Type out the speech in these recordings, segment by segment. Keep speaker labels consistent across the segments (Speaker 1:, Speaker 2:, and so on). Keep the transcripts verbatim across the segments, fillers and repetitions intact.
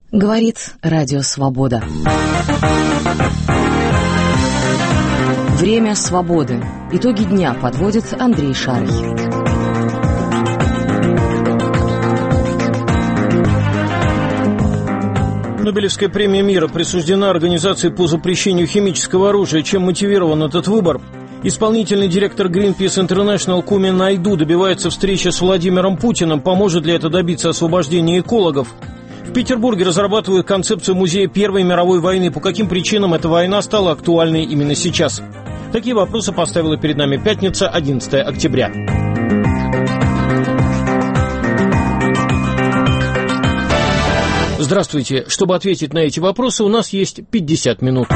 Speaker 1: Говорит Радио Свобода. Время свободы. Итоги дня подводит Андрей Шарый.
Speaker 2: Нобелевская премия мира присуждена Организации по запрещению химического оружия. Чем мотивирован этот выбор? Исполнительный директор Greenpeace International Куми Найду добивается встречи с Владимиром Путиным. Поможет ли это добиться освобождения экологов? В Петербурге разрабатывают концепцию музея Первой мировой войны. По каким причинам эта война стала актуальной именно сейчас? Такие вопросы поставила перед нами пятница, одиннадцатое октября. Здравствуйте. Чтобы ответить на эти вопросы, у нас есть пятьдесят минут.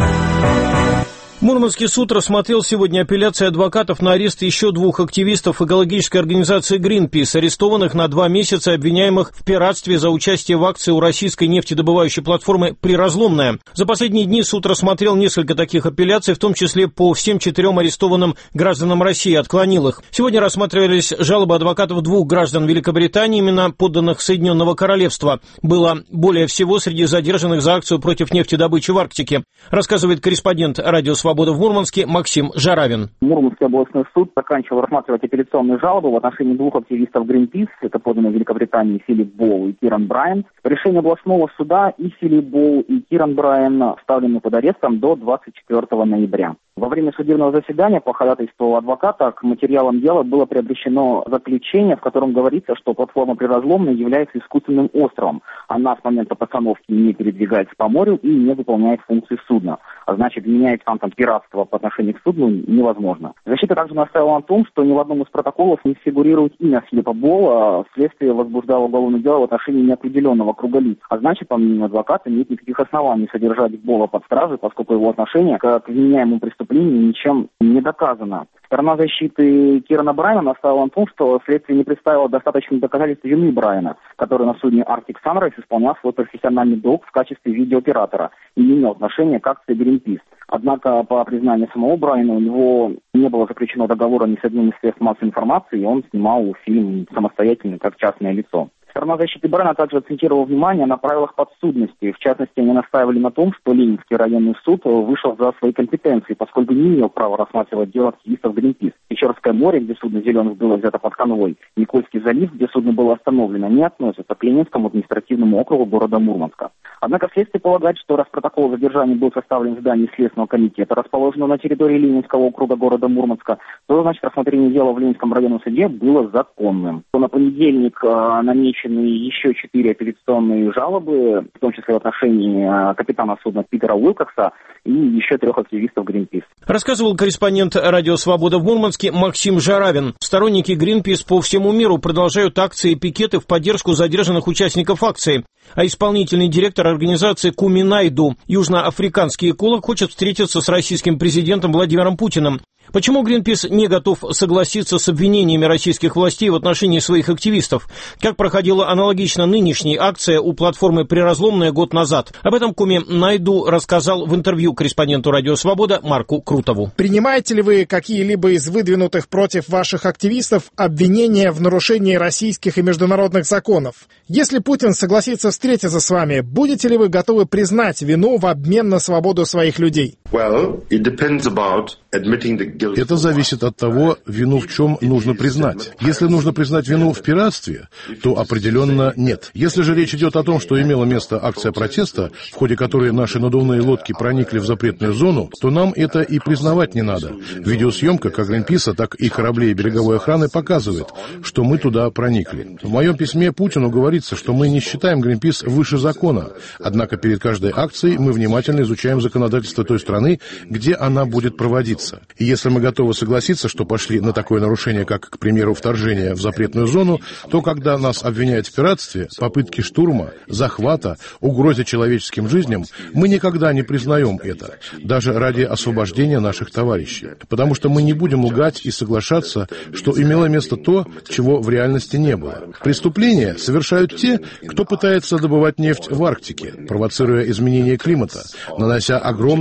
Speaker 2: Мурманский суд рассмотрел сегодня апелляции адвокатов на арест еще двух активистов экологической организации Greenpeace, арестованных на два месяца, обвиняемых в пиратстве за участие в акции у российской нефтедобывающей платформы «Приразломная». За последние дни суд рассмотрел несколько таких апелляций, в том числе по всем четырем арестованным гражданам России, отклонил их. Сегодня рассматривались жалобы адвокатов двух граждан Великобритании, именно подданных Соединенного Королевства. Было более всего среди задержанных за акцию против нефтедобычи в Арктике, рассказывает корреспондент «Радио Свобода» в Мурманске Максим Жаравин.
Speaker 3: Мурманский областной суд заканчивал рассматривать апелляционные жалобы в отношении двух активистов Greenpeace, это подданные в Великобритании Филипп Болл и Киран Брайан. Решение областного суда и Филипп Болл, и Киран Брайан вставлены под арестом до двадцать четвёртого ноября. Во время судебного заседания по ходатайству адвоката к материалам дела было приобщено заключение, в котором говорится, что платформа «Приразломная» является искусственным островом. Она с момента постановки не передвигается по морю и не выполняет функции судна. А значит, менять там, там пиратство по отношению к судну невозможно. Защита также настаивала на том, что ни в одном из протоколов не фигурирует имя Филиппа Болла, следствие возбуждало уголовное дело в отношении неопределенного круга лиц. А значит, по мнению адвоката, нет никаких оснований содержать Болла под стражей, поскольку его отношение к обвиняемому преступлению ничем не доказано. Сторона защиты Кирана Брайана настаивала на том, что следствие не представило достаточных доказательств вины Брайана, который на судне Arctic Sunrise исполнял свой профессиональный долг в качестве видеооператора и не имел отношения к акции Greenpeace. Однако, по признанию самого Брайана, у него не было заключено договора ни с одним из средств массовой информации, и он снимал фильм самостоятельно, как частное лицо. Сторона защиты Брайана также акцентировала внимание на правилах подсудности. В частности, они настаивали на том, что Ленинский районный суд вышел за свои компетенции, поскольку не имел права рассматривать дело активистов Greenpeace. Печорское море, где судно «Зеленых» было взято под конвой, Никольский залив, где судно было остановлено, не относятся к Ленинскому административному округу города Мурманска. Однако следствие полагает, что раз протокол задержания был составлен в здании Следственного комитета, расположенного на территории Ленинского округа города Мурманска, то, значит, рассмотрение дела в Ленинском районном суде было законным. На понедельник э, намечены еще четыре апелляционные жалобы, в том числе в отношении э, капитана судна Питера Уилкокса и еще трех активистов Greenpeace.
Speaker 2: Рассказывал корреспондент «Радио Свобода» в Мурманске Максим Жаравин. Сторонники Greenpeace по всему миру продолжают акции и пикеты в поддержку задержанных участников акции. А исполнительный директор организации Куми Найду, южноафриканский эколог, хочет встретиться с российским президентом Владимиром Путиным. Почему Greenpeace не готов согласиться с обвинениями российских властей в отношении своих активистов? Как проходила аналогично нынешней акция у платформы «Приразломная» год назад? Об этом Куми Найду рассказал в интервью корреспонденту «Радио Свобода» Марку Крутову.
Speaker 4: Принимаете ли вы какие-либо из выдвинутых против ваших активистов обвинения в нарушении российских и международных законов? Если Путин согласится встретиться с вами, будете ли вы готовы признать вину в обмен на свободу своих людей?
Speaker 5: Well, it depends about admitting the guilt.
Speaker 6: Это зависит от того, вину в чем нужно признать. Если нужно признать вину в пиратстве, то определенно нет. Если же речь идет о том, что имела место акция протеста, в ходе которой наши надувные лодки проникли в запретную зону, то нам это и признавать не надо. Видеосъемка как Greenpeace, так и кораблей береговой охраны показывает, что мы туда проникли. В моем письме Путину говорится, что мы не считаем Greenpeace выше закона, однако перед каждой акцией мы внимательно изучаем законодательство той страны, где она будет проводиться. И если мы готовы согласиться, что пошли на такое нарушение, как, к примеру, вторжение в запретную зону, то когда нас обвиняют в пиратстве, попытке штурма, захвата, угрозе человеческим жизням, мы никогда не признаем это, даже ради освобождения наших товарищей. Потому что мы не будем лгать и соглашаться, что имело место то, чего в реальности не было. Преступления совершают те, кто пытается добывать нефть в Арктике, провоцируя изменение климата, нанося огромный экологический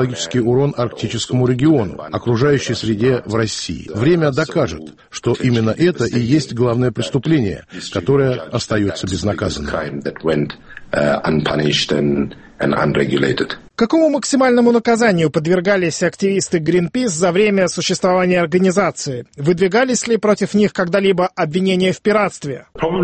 Speaker 6: экологический урон арктическому региону, окружающей среде в России. Время докажет, что именно это и есть главное преступление, которое остается безнаказанным.
Speaker 4: Какому максимальному наказанию подвергались активисты Greenpeace за время существования организации? Выдвигались ли против них когда-либо обвинения в пиратстве?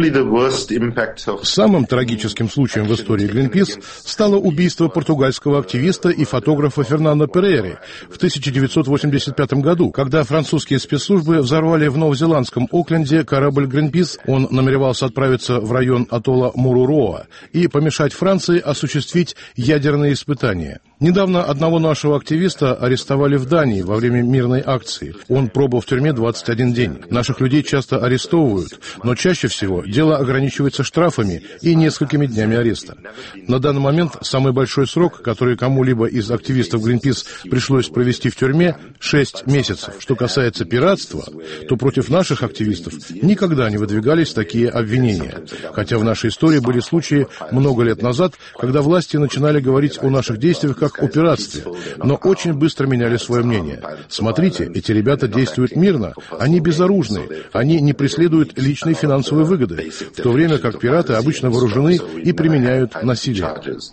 Speaker 6: Самым трагическим случаем в истории Greenpeace стало убийство португальского активиста и фотографа Фернандо Перейры в тысяча девятьсот восемьдесят пятом году, когда французские спецслужбы взорвали в новозеландском Окленде корабль Greenpeace. Он намеревался отправиться в район атолла Муруроа и помешать Франции осуществить ядерные испытания. Недавно одного нашего активиста арестовали в Дании во время мирной акции. Он пробыл в тюрьме двадцать один день. Наших людей часто арестовывают, но чаще всего дело ограничивается штрафами и несколькими днями ареста. На данный момент самый большой срок, который кому-либо из активистов Greenpeace пришлось провести в тюрьме, шесть месяцев. Что касается пиратства, то против наших активистов никогда не выдвигались такие обвинения. Хотя в нашей истории были случаи много лет назад, когда власти начинали говорить о наших действиях как о пиратстве, но очень быстро меняли свое мнение. Смотрите, эти ребята действуют мирно, они безоружны, они не преследуют личной финансовой выгоды, в то время как пираты обычно вооружены и применяют насилие.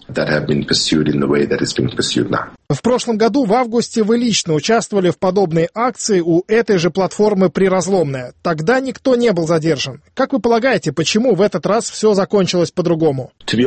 Speaker 4: В прошлом году, в августе, вы лично участвовали в подобной акции у этой же платформы «Приразломная». Тогда никто не был задержан. Как вы полагаете, почему в этот раз все закончилось по-другому?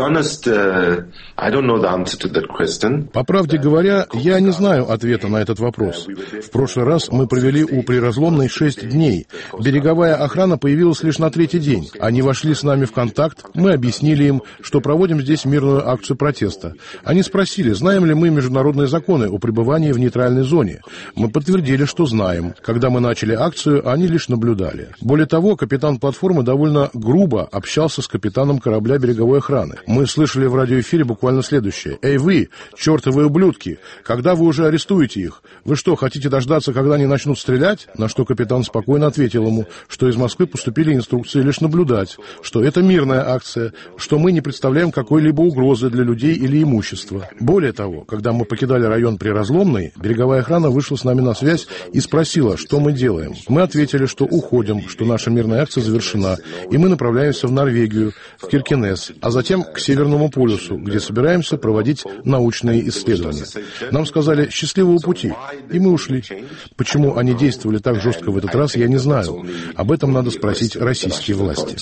Speaker 6: По правде говоря, я не знаю ответа на этот вопрос. В прошлый раз мы провели у Приразломной шесть дней. Береговая охрана появилась лишь на третий день. Они вошли с нами в контакт, мы объяснили им, что проводим здесь мирную акцию протеста. Они спросили, знаем ли мы международные законы о пребывании в нейтральной зоне. Мы подтвердили, что знаем. Когда мы начали акцию, они лишь наблюдали. Более того, капитан платформы довольно грубо общался с капитаном корабля береговой охраны. Мы слышали в радиоэфире буквально следующее. «Эй вы, чертовы ублюдки, когда вы уже арестуете их? Вы что, хотите дождаться, когда они начнут стрелять?» На что капитан спокойно ответил ему, что из Москвы поступили инструкции лишь наблюдать, что это мирная акция, что мы не представляем какой-либо угрозы для людей или имущества. Более того, когда мы покидали район Приразломной, береговая охрана вышла с нами на связь и спросила, что мы делаем. Мы ответили, что уходим, что наша мирная акция завершена, и мы направляемся в Норвегию, в Киркенес, а затем к Северному полюсу, где собираемся проводить научные исследования. Нам сказали «счастливого пути», и мы ушли. Почему они действовали так жестко в этот раз, я не знаю. Об этом надо спросить российские власти.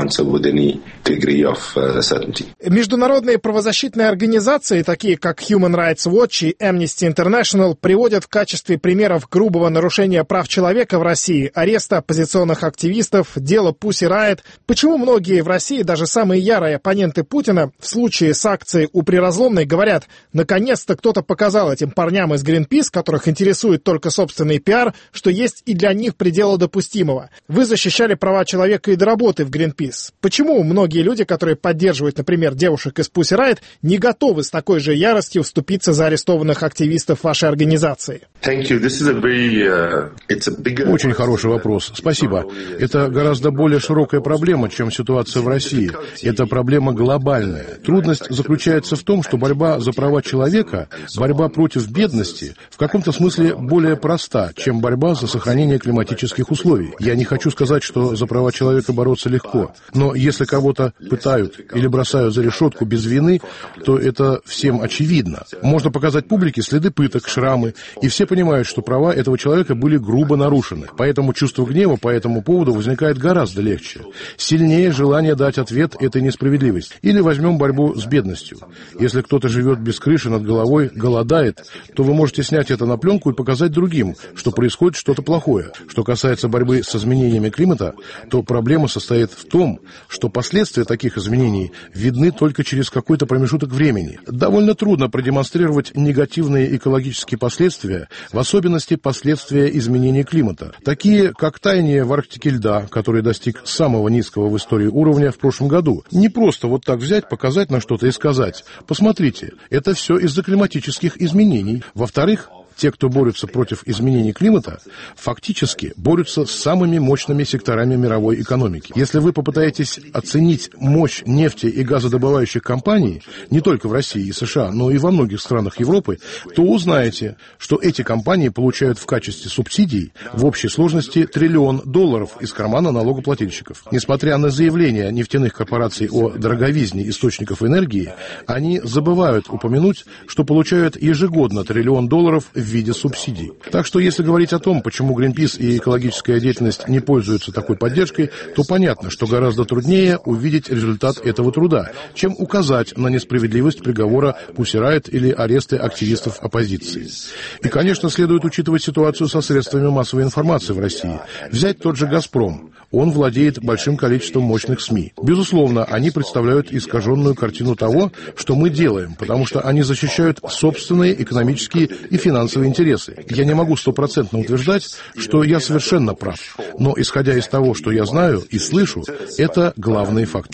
Speaker 4: Международные правозащитные организации, такие как Human Rights Watch и Amnesty International, приводят в качестве примеров грубого нарушения прав человека в России ареста оппозиционных активистов, дело Pussy Riot. Почему многие в России, даже самые ярые оппоненты Путина, в случае с акцией у Приразломной говорят, наконец-то кто-то показал этим парням из Greenpeace, которых интересует только собственный пиар, что есть и для них пределы допустимого. Вы защищали права человека и до работы в Greenpeace. Почему многие люди, которые поддерживают, например, девушек из Pussy Riot, не готовы с такой же яростью вступиться за арестованных активистов вашей организации?
Speaker 6: Очень хороший вопрос. Спасибо. Это гораздо более широкая проблема, чем ситуация в России. Это проблема глобальная. Трудность заключается в том, что борьба за права человека, борьба против бедности в каком-то смысле более проста, чем борьба за сохранение климатических условий. Я не хочу сказать, что за права человека бороться легко, но если кого-то пытают или бросают за решетку без вины, то это всем очевидно. Можно показать публике следы пыток, шрамы, и все понимают, что права этого человека были грубо нарушены. Поэтому чувство гнева по этому поводу возникает гораздо легче. Сильнее желание дать ответ этой несправедливости. Или возьмем борьбу с бедностью. Если кто-то живет без крыши над головой, голодает, то вы можете снять это на пленку и показать другим, что происходит что-то плохое. Что касается борьбы с изменениями климата, то проблема состоит в том, что последствия таких изменений видны только через какой-то промежуток времени. Довольно трудно продемонстрировать негативные экологические последствия, в особенности последствия изменения климата, такие как таяние в Арктике льда, который достиг самого низкого в истории уровня в прошлом году. Не просто вот так взять, показать на что-то и сказать: посмотрите, это все из-за климатических изменений. Во-вторых, те, кто борются против изменений климата, фактически борются с самыми мощными секторами мировой экономики. Если вы попытаетесь оценить мощь нефти и газодобывающих компаний, не только в России и США, но и во многих странах Европы, то узнаете, что эти компании получают в качестве субсидий в общей сложности триллион долларов из кармана налогоплательщиков. Несмотря на заявления нефтяных корпораций о дороговизне источников энергии, они забывают упомянуть, что получают ежегодно триллион долларов в виде субсидий. Так что если говорить о том, почему Greenpeace и экологическая деятельность не пользуются такой поддержкой, то понятно, что гораздо труднее увидеть результат этого труда, чем указать на несправедливость приговора Pussy Riot или аресты активистов оппозиции. И, конечно, следует учитывать ситуацию со средствами массовой информации в России. Взять тот же «Газпром». Он владеет большим количеством мощных СМИ. Безусловно, они представляют искаженную картину того, что мы делаем, потому что они защищают собственные экономические и финансовые интересы. Я не могу стопроцентно утверждать, что я совершенно прав, но, исходя из того, что я знаю и слышу, это главный факт.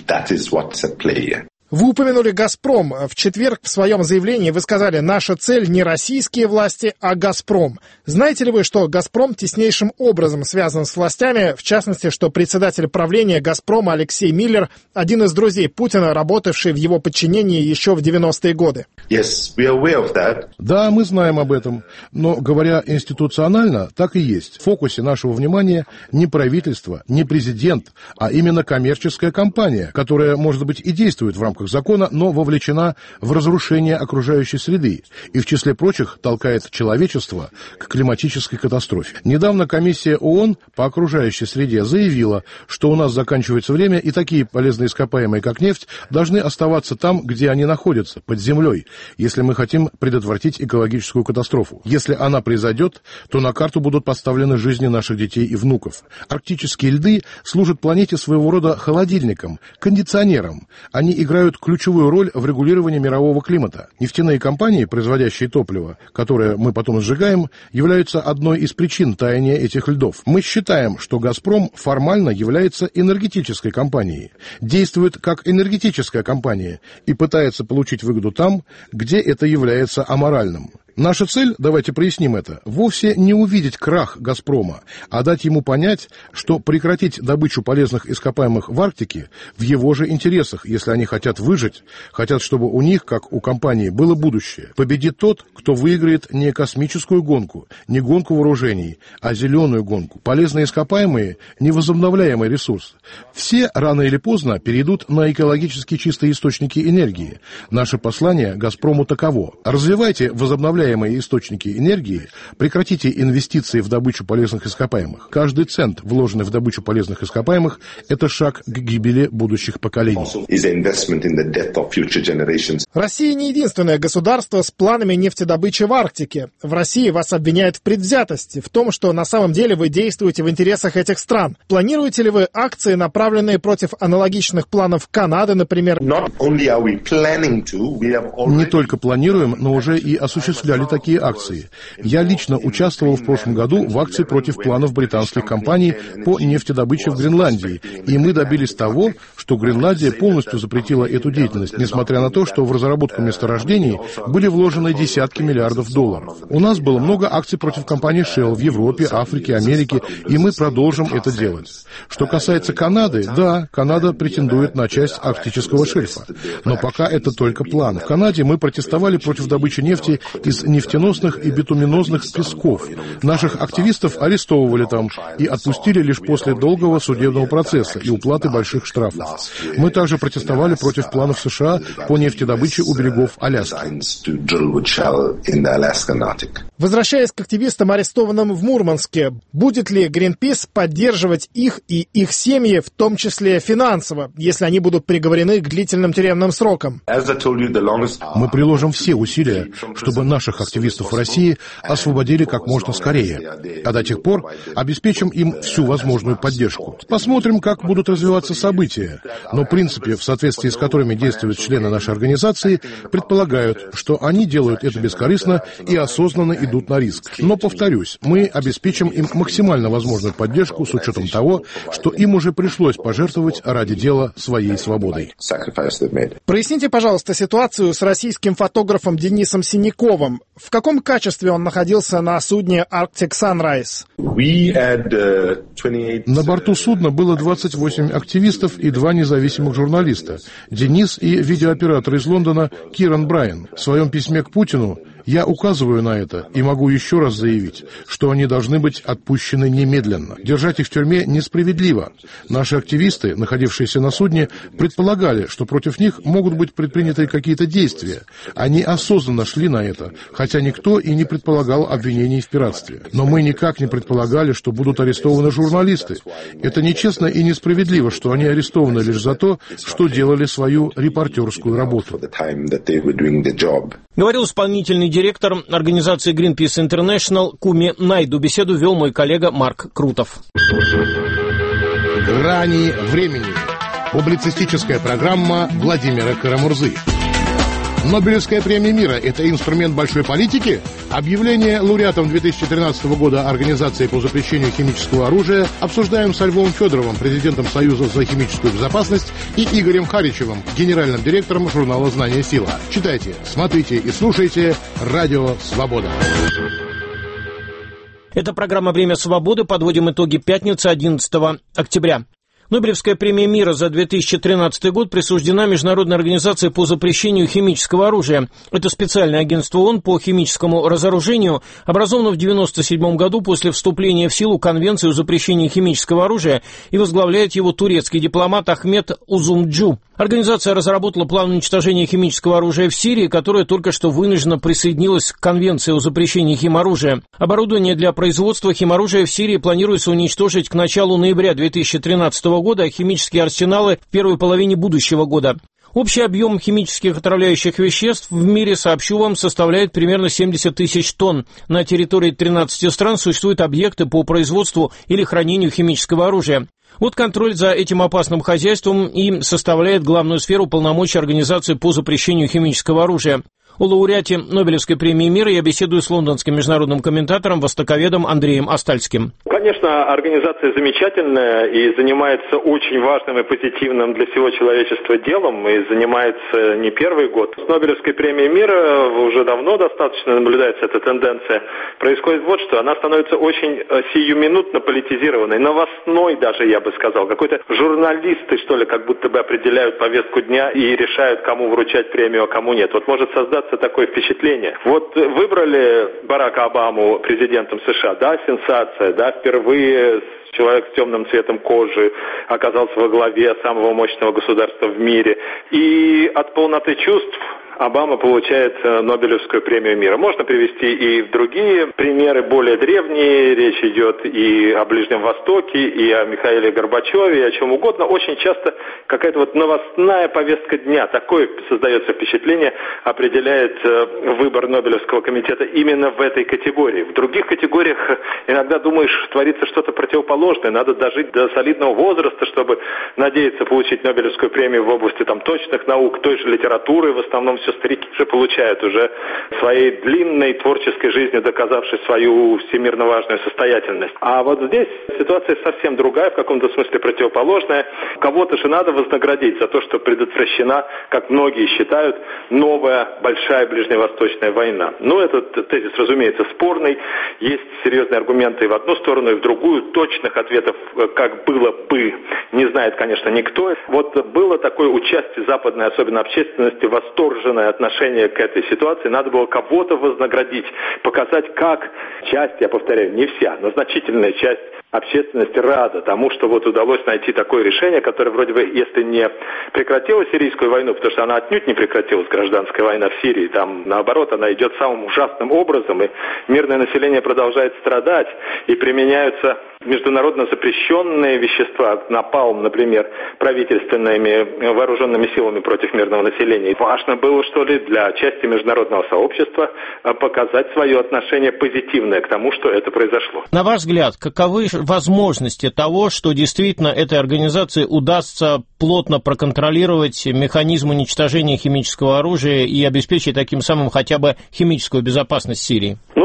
Speaker 4: Вы упомянули «Газпром». В четверг в своем заявлении вы сказали: «Наша цель не российские власти, а Газпром». Знаете ли вы, что «Газпром» теснейшим образом связан с властями, в частности, что председатель правления «Газпрома» Алексей Миллер – один из друзей Путина, работавший в его подчинении еще в девяностые годы?
Speaker 5: Yes, we are aware of that.
Speaker 6: Да, мы знаем об этом. Но, говоря институционально, так и есть. В фокусе нашего внимания не правительство, не президент, а именно коммерческая компания, которая, может быть, и действует в рамках закона, но вовлечена в разрушение окружающей среды и, в числе прочих, толкает человечество к климатической катастрофе. Недавно комиссия ООН по окружающей среде заявила, что у нас заканчивается время, и такие полезные ископаемые, как нефть, должны оставаться там, где они находятся, под землей, если мы хотим предотвратить экологическую катастрофу. Если она произойдет, то на карту будут поставлены жизни наших детей и внуков. Арктические льды служат планете своего рода холодильником, кондиционером. Они играют ключевую роль в регулировании мирового климата. Нефтяные компании, производящие топливо, которое мы потом сжигаем, являются одной из причин таяния этих льдов. Мы считаем, что «Газпром» формально является энергетической компанией, действует как энергетическая компания и пытается получить выгоду там, где это является аморальным. Наша цель, давайте проясним это, вовсе не увидеть крах «Газпрома», а дать ему понять, что прекратить добычу полезных ископаемых в Арктике в его же интересах, если они хотят выжить, хотят, чтобы у них, как у компании, было будущее. Победит тот, кто выиграет не космическую гонку, не гонку вооружений, а зеленую гонку. Полезные ископаемые – невозобновляемый ресурс. Все рано или поздно перейдут на экологически чистые источники энергии. Наше послание «Газпрому» таково. Развивайте возобновляемые источники энергии, прекратите инвестиции в добычу полезных ископаемых. Каждый цент, вложенный в добычу полезных ископаемых, это шаг к гибели будущих поколений.
Speaker 4: Россия не единственное государство с планами нефтедобычи в Арктике. В России вас обвиняют в предвзятости, в том, что на самом деле вы действуете в интересах этих стран. Планируете ли вы акции, направленные против аналогичных планов Канады, например?
Speaker 6: Не только планируем, но уже и осуществляем такие акции. Я лично участвовал в прошлом году в акции против планов британских компаний по нефтедобыче в Гренландии, и мы добились того, что Гренландия полностью запретила эту деятельность, несмотря на то, что в разработку месторождений были вложены десятки миллиардов долларов. У нас было много акций против компании Shell в Европе, Африке, Америке, и мы продолжим это делать. Что касается Канады, да, Канада претендует на часть арктического шельфа, но пока это только план. В Канаде мы протестовали против добычи нефти из нефтеносных и битуминозных песков. Наших активистов арестовывали там и отпустили лишь после долгого судебного процесса и уплаты больших штрафов. Мы также протестовали против планов США по нефтедобыче у берегов Аляски.
Speaker 4: Возвращаясь к активистам, арестованным в Мурманске, будет ли Greenpeace поддерживать их и их семьи, в том числе финансово, если они будут приговорены к длительным тюремным срокам?
Speaker 6: Мы приложим все усилия, чтобы наших активистов в России освободили как можно скорее, а до тех пор обеспечим им всю возможную поддержку. Посмотрим, как будут развиваться события, но принципы, в соответствии с которыми действуют члены нашей организации, предполагают, что они делают это бескорыстно и осознанно идут на риск. Но, повторюсь, мы обеспечим им максимально возможную поддержку с учетом того, что им уже пришлось пожертвовать ради дела своей свободой.
Speaker 4: Проясните, пожалуйста, ситуацию с российским фотографом Денисом Синяковым. Браем. В каком качестве он находился на судне Arctic Sunrise?
Speaker 6: На борту судна было двадцать восемь активистов и два независимых журналиста – Денис и видеооператор из Лондона Киран Брайан. В своем письме к Путину я указываю на это и могу еще раз заявить, что они должны быть отпущены немедленно. Держать их в тюрьме несправедливо. Наши активисты, находившиеся на судне, предполагали, что против них могут быть предприняты какие-то действия. Они осознанно шли на это, хотя никто и не предполагал обвинений в пиратстве. Но мы никак не предполагали, что будут арестованы журналисты. Это нечестно и несправедливо, что они арестованы лишь за то, что делали свою репортерскую работу.
Speaker 2: Говорил исполнительный директор организации Greenpeace International Куми Найду. Беседу вел мой коллега Марк Крутов.
Speaker 6: Грани времени. Публицистическая программа Владимира Карамурзы. Нобелевская премия мира – это инструмент большой политики? Объявление лауреатом две тысячи тринадцатого года Организации по запрещению химического оружия обсуждаем со Львом Федоровым, президентом Союза за химическую безопасность, и Игорем Харичевым, генеральным директором журнала «Знание. Сила». Читайте, смотрите и слушайте «Радио Свобода».
Speaker 2: Это программа «Время свободы». Подводим итоги пятницы, одиннадцатого октября. Нобелевская премия мира за две тысячи тринадцатый год присуждена Международной организации по запрещению химического оружия. Это специальное агентство ООН по химическому разоружению, образовано в девяносто седьмом году после вступления в силу Конвенции о запрещении химического оружия, и возглавляет его турецкий дипломат Ахмет Узумджу. Организация разработала план уничтожения химического оружия в Сирии, которая только что вынуждена присоединилась к Конвенции о запрещении химоружия. Оборудование для производства химоружия в Сирии планируется уничтожить к началу ноября две тысячи тринадцатого года, а химические арсеналы в первой половине будущего года. Общий объем химических отравляющих веществ в мире, сообщу вам, составляет примерно семьдесят тысяч тонн. На территории тринадцати стран существуют объекты по производству или хранению химического оружия. Вот контроль за этим опасным хозяйством и составляет главную сферу полномочий Организации по запрещению химического оружия. О лауреате Нобелевской премии мира я беседую с лондонским международным комментатором, востоковедом Андреем Остальским.
Speaker 7: Конечно, организация замечательная и занимается очень важным и позитивным для всего человечества делом, и занимается не первый год. С Нобелевской премией мира уже давно достаточно наблюдается эта тенденция. Происходит вот что, она становится очень сиюминутно политизированной, новостной даже, я бы сказал. Какой-то журналисты, что ли, как будто бы определяют повестку дня и решают, кому вручать премию, а кому нет. Вот может создаться такое впечатление. Вот выбрали Барака Обаму президентом США, да, сенсация, да, впервые человек с темным цветом кожи оказался во главе самого мощного государства в мире. И от полноты чувств Обама получает Нобелевскую премию мира. Можно привести и другие примеры, более древние. Речь идет и о Ближнем Востоке, и о Михаиле Горбачеве, и о чем угодно. Очень часто какая-то вот новостная повестка дня, такое создается впечатление, определяет выбор Нобелевского комитета именно в этой категории. В других категориях иногда думаешь, творится что-то противоположное. Надо дожить до солидного возраста, чтобы надеяться получить Нобелевскую премию в области там точных наук, той же литературы, в основном все старики же получают уже своей длинной творческой жизнью, доказавшей свою всемирно важную состоятельность. А вот здесь ситуация совсем другая, в каком-то смысле противоположная. Кого-то же надо вознаградить за то, что предотвращена, как многие считают, новая большая ближневосточная война. Ну, этот тезис, разумеется, спорный. Есть серьезные аргументы и в одну сторону, и в другую. Точных ответов, как было бы, не знает, конечно, никто. Вот было такое участие западной, особенно общественности, восторженное отношение к этой ситуации. Надо было кого-то вознаградить, показать, как часть, я повторяю, не вся, но значительная часть общественности рада тому, что вот удалось найти такое решение, которое вроде бы, если не прекратило сирийскую войну, потому что она отнюдь не прекратилась, гражданская война в Сирии, там наоборот она идет самым ужасным образом, и мирное население продолжает страдать, и применяются международно запрещенные вещества, напалм, например, правительственными вооруженными силами против мирного населения. Важно было, что ли, для части международного сообщества показать свое отношение позитивное к тому, что это произошло.
Speaker 2: На ваш взгляд, каковы возможности того, что действительно этой организации удастся плотно проконтролировать механизм уничтожения химического оружия и обеспечить таким самым хотя бы химическую безопасность Сирии?
Speaker 7: Ну, разумеется,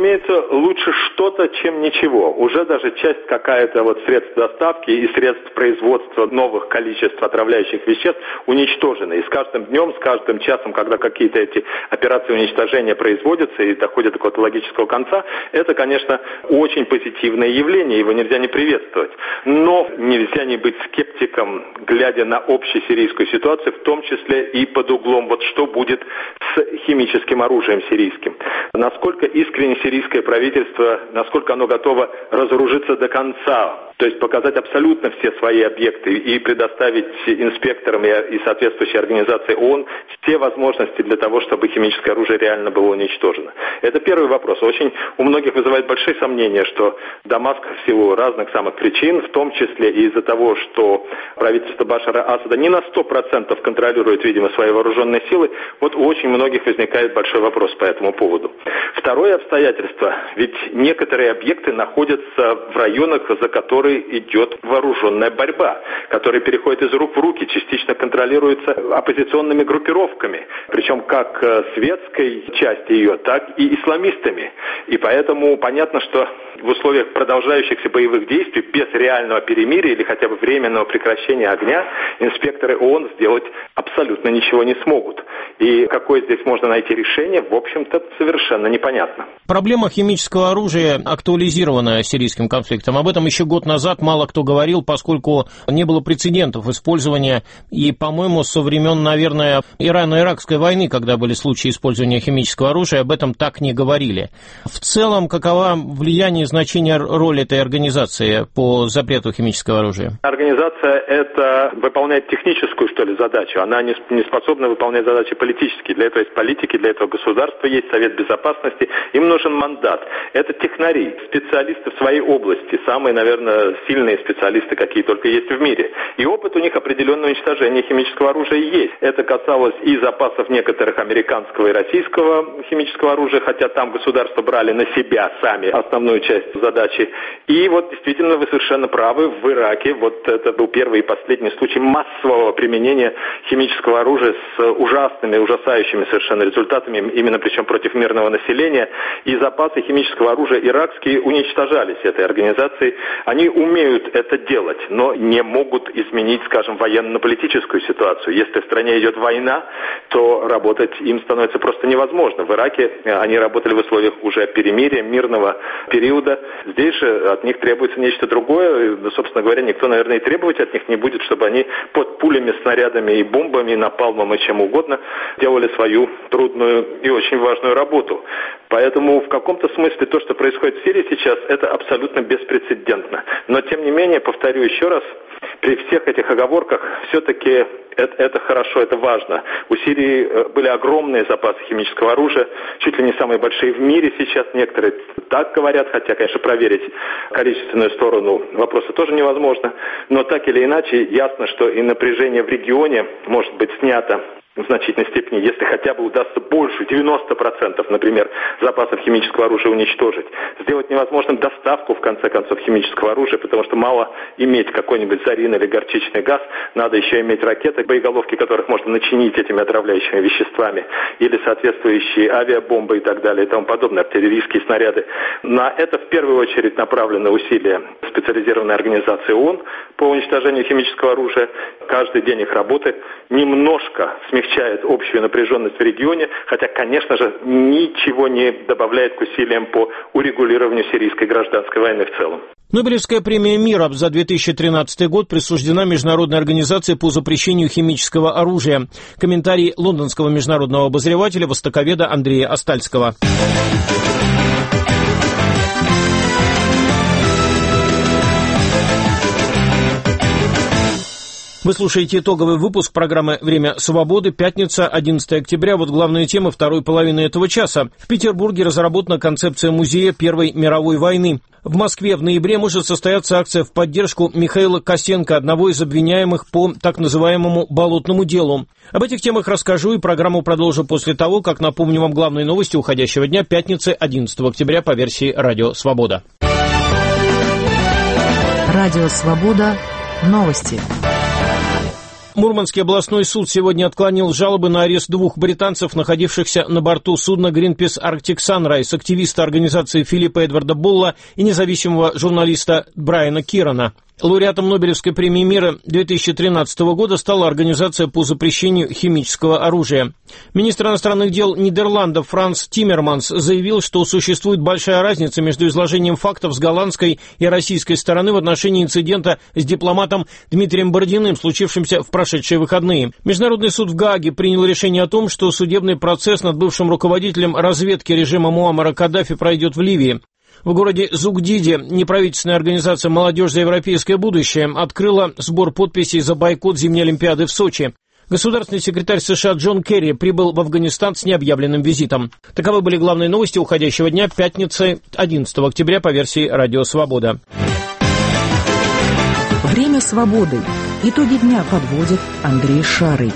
Speaker 7: разумеется, лучше что-то, чем ничего. Уже даже часть какая-то вот средств доставки и средств производства новых количеств отравляющих веществ уничтожены. И с каждым днем, с каждым часом, когда какие-то эти операции уничтожения производятся и доходят до какого-то логического конца, это, конечно, очень позитивное явление, его нельзя не приветствовать. Но нельзя не быть скептиком, глядя на общесирийскую ситуацию, в том числе и под углом, вот что будет с химическим оружием сирийским. Насколько искренне сирийское правительство, насколько оно готово разоружиться до конца, то есть показать абсолютно все свои объекты и предоставить инспекторам и соответствующей организации ООН все возможности для того, чтобы химическое оружие реально было уничтожено. Это первый вопрос. Очень у многих вызывает большие сомнения, что Дамаск в силу разных самых причин, в том числе и из-за того, что правительство Башара Асада не на сто процентов контролирует, видимо, свои вооруженные силы, вот у очень многих возникает большой вопрос по этому поводу. Второе обстоятельство, ведь некоторые объекты находятся в районах, за которые идет вооруженная борьба, которая переходит из рук в руки, частично контролируется оппозиционными группировками, причем как светской части ее, так и исламистами. И поэтому понятно, что в условиях продолжающихся боевых действий без реального перемирия или хотя бы временного прекращения огня инспекторы ООН сделать абсолютно ничего не смогут. И какое здесь можно найти решение, в общем-то, совершенно непонятно.
Speaker 2: Проблема химического оружия актуализирована сирийским конфликтом. Об этом еще год назад мало кто говорил, поскольку не было прецедентов использования. И, по-моему, со времен, наверное, Ирано-Иракской войны, когда были случаи использования химического оружия, об этом так не говорили. В целом, каково влияние и значение роли этой организации по запрету химического оружия?
Speaker 7: Организация эта выполняет техническую, что ли, задачу. Она не, не способна выполнять задачи политические. Для этого есть политики, для этого государства есть Совет Безопасности. Им нужен мандат. Это технари, специалисты в своей области. Самые, наверное, сильные специалисты, какие только есть в мире. И опыт у них определенного уничтожения химического оружия есть. Это касалось и запасов некоторых американского и российского химического оружия, хотя там государства брали на себя сами основную часть задачи. И вот действительно вы совершенно правы, в Ираке вот это был первый и последний случай массового применения химического оружия с ужасными, ужасающими совершенно результатами, именно причем против мирного населения. И запасы химического оружия иракские уничтожались этой организацией. Они умеют это делать, но не могут изменить, скажем, военно-политическую ситуацию. Если в стране идет война, то работать им становится просто невозможно. В Ираке они работали в условиях уже перемирия, мирного периода. Здесь же от них требуется нечто другое. Собственно говоря, никто, наверное, и требовать от них не будет, чтобы они под пулями, снарядами и бомбами, напалмом и чем угодно делали свою трудную и очень важную работу. Поэтому в каком-то смысле то, что происходит в Сирии сейчас, это абсолютно беспрецедентно. Но, тем не менее, повторю еще раз, при всех этих оговорках все-таки это, это хорошо, это важно. У Сирии были огромные запасы химического оружия, чуть ли не самые большие в мире сейчас. Некоторые так говорят, хотя, конечно, проверить количественную сторону вопроса тоже невозможно. Но так или иначе, ясно, что и напряжение в регионе может быть снято в значительной степени, если хотя бы удастся больше, девяносто процентов, например, запасов химического оружия уничтожить. Сделать невозможным доставку, в конце концов, химического оружия, потому что мало иметь какой-нибудь зарин или горчичный газ, надо еще иметь ракеты, боеголовки которых можно начинить этими отравляющими веществами, или соответствующие авиабомбы и так далее, и тому подобное, артиллерийские снаряды. На это в первую очередь направлены усилия специализированной организации ООН по уничтожению химического оружия. Каждый день их работы немножко смягчает общую напряженность в регионе, хотя, конечно же, ничего не добавляет к усилиям по урегулированию сирийской гражданской войны в целом.
Speaker 2: Нобелевская премия мира за две тысячи тринадцатый год присуждена Международной организации по запрещению химического оружия. Комментарий лондонского международного обозревателя, востоковеда Андрея Остальского. Вы слушаете итоговый выпуск программы «Время свободы». Пятница, одиннадцатого октября. Вот главные темы второй половины этого часа. В Петербурге разработана концепция музея Первой мировой войны. В Москве в ноябре может состояться акция в поддержку Михаила Косенко, одного из обвиняемых по так называемому «болотному делу». Об этих темах расскажу, и программу продолжу после того, как напомню вам главные новости уходящего дня пятницы, одиннадцатого октября по версии «Радио Свобода».
Speaker 1: Радио Свобода. Новости.
Speaker 2: Мурманский областной суд сегодня отклонил жалобы на арест двух британцев, находившихся на борту судна Greenpeace Arctic Sunrise, активиста организации Филиппа Эдварда Болла и независимого журналиста Брайана Кирана. Лауреатом Нобелевской премии мира две тысячи тринадцатого года стала организация по запрещению химического оружия. Министр иностранных дел Нидерландов Франс Тиммерманс заявил, что существует большая разница между изложением фактов с голландской и российской стороны в отношении инцидента с дипломатом Дмитрием Бородиным, случившимся в прошедшие выходные. Международный суд в Гааге принял решение о том, что судебный процесс над бывшим руководителем разведки режима Муаммара Каддафи пройдет в Ливии. В городе Зугдиде неправительственная организация «Молодежь за европейское будущее» открыла сбор подписей за бойкот зимней Олимпиады в Сочи. Государственный секретарь США Джон Керри прибыл в Афганистан с необъявленным визитом. Таковы были главные новости уходящего дня, пятницы, одиннадцатого октября, по версии «Радио Свобода».
Speaker 1: Время свободы. Итоги дня подводит Андрей Шарый.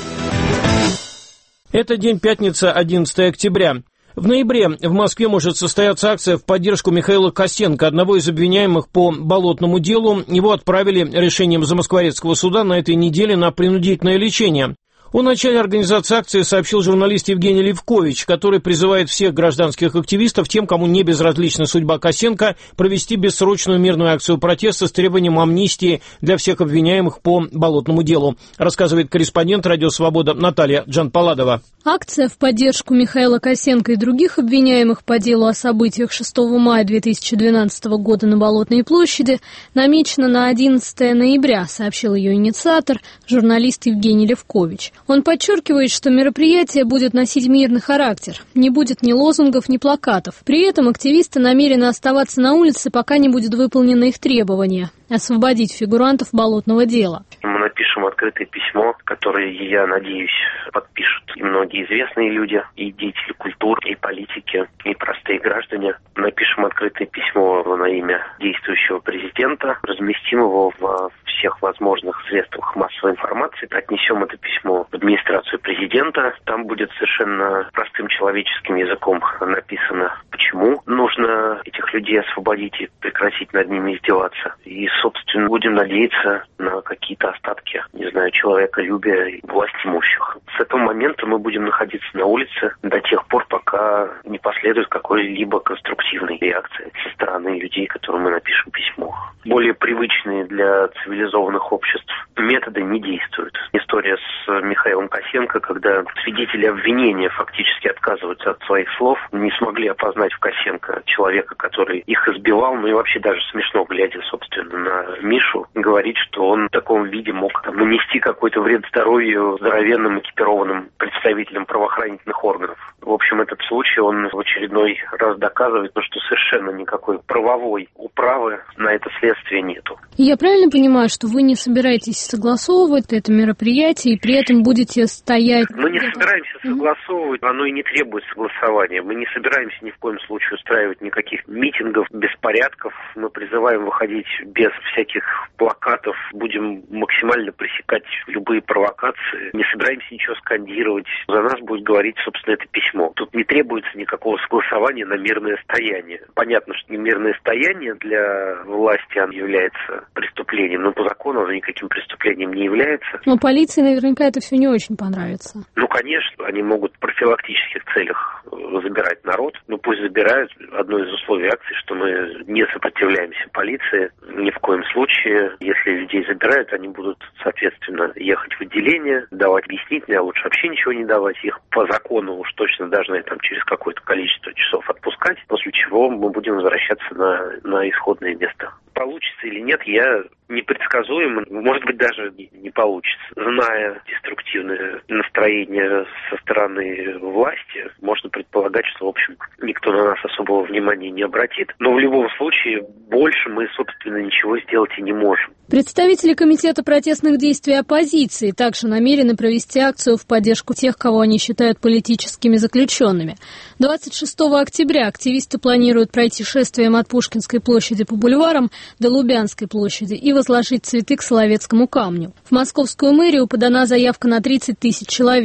Speaker 2: Это день пятница, одиннадцатого октября. В ноябре в Москве может состояться акция в поддержку Михаила Косенко, одного из обвиняемых по болотному делу. Его отправили решением Замоскворецкого суда на этой неделе на принудительное лечение. О начале организации акции сообщил журналист Евгений Левкович, который призывает всех гражданских активистов, тем, кому не безразлична судьба Косенко, провести бессрочную мирную акцию протеста с требованием амнистии для всех обвиняемых по болотному делу, рассказывает корреспондент «Радио Свобода» Наталья Джанпаладова.
Speaker 8: Акция в поддержку Михаила Косенко и других обвиняемых по делу о событиях шестого мая две тысячи двенадцатого года на Болотной площади намечена на одиннадцатого ноября, сообщил ее инициатор, журналист Евгений Левкович. Он подчеркивает, что мероприятие будет носить мирный характер. Не будет ни лозунгов, ни плакатов. При этом активисты намерены оставаться на улице, пока не будет выполнено их требование – освободить фигурантов болотного дела.
Speaker 9: Мы напишем открытое письмо, которое, я надеюсь, подпишут и многие известные люди, и деятели культуры, и политики, и простые граждане. Напишем открытое письмо на имя действующего президента, разместим его в всех возможных средствах массовой информации, отнесем это письмо в администрацию президента. Там будет совершенно простым человеческим языком написано, почему нужно этих людей освободить и прекратить над ними издеваться. И, собственно, будем надеяться на какие-то остатки, не знаю, человеколюбия власть имущих. С этого момента мы будем находиться на улице до тех пор, пока не последует какой-либо конструктивной реакции со стороны людей, которым мы напишем письмо. Более привычные для цивилизованных обществ методы не действуют. История с Михаилом Косенко, когда свидетели обвинения фактически отказываются от своих слов, не смогли опознать в Косенко человека, который их избивал, ну и вообще даже смешно, глядя, собственно, на Мишу, говорить, что он в таком виде мог там, нанести какой-то вред здоровью здоровенным экипированным представителям правоохранительных органов. В общем, этот случай, он в очередной раз доказывает, что совершенно никакой правовой управы на это следствие нету.
Speaker 8: Я правильно понимаю, что вы не собираетесь согласовывать это мероприятие и при этом будете стоять...
Speaker 9: Мы не собираемся согласовывать, оно и не требует согласования. Мы не собираемся ни в коем случае устраивать никаких митингов, беспорядков. Мы призываем выходить без всяких плакатов, будем максимально пресекать любые провокации. Не собираемся ничего скандировать. За нас будет говорить, собственно, это письмо. Тут не требуется никакого согласования на мирное стояние. Понятно, что мирное стояние для власти оно является преступлением, но по закону оно никаким преступлением не является.
Speaker 8: Но полиции наверняка это все не очень понравится.
Speaker 9: Ну, конечно, они могут в профилактических целях забирать народ. Ну, пусть забирают. Одно из условий акции, что мы не сопротивляемся полиции. Ни в коем случае. Если людей забирают, они будут, соответственно, ехать в отделение, давать объяснительные, а лучше вообще ничего не давать. Их по закону уж точно должны там через какое-то количество часов отпускать, после чего мы будем возвращаться на, на исходное место. Получится или нет, я непредсказуем, может быть, даже не получится. Зная деструктивное настроение со стороны власти, можно предполагать, что, в общем, никто на нас особого внимания не обратит. Но в любом случае, больше мы, собственно, ничего сделать и не можем.
Speaker 8: Представители Комитета протестных действий оппозиции также намерены провести акцию в поддержку тех, кого они считают политическими заключенными. двадцать шестого октября активисты планируют пройти шествием от Пушкинской площади по бульварам до Лубянской площади и возложить цветы к Соловецкому камню. В московскую мэрию подана заявка на тридцать тысяч человек.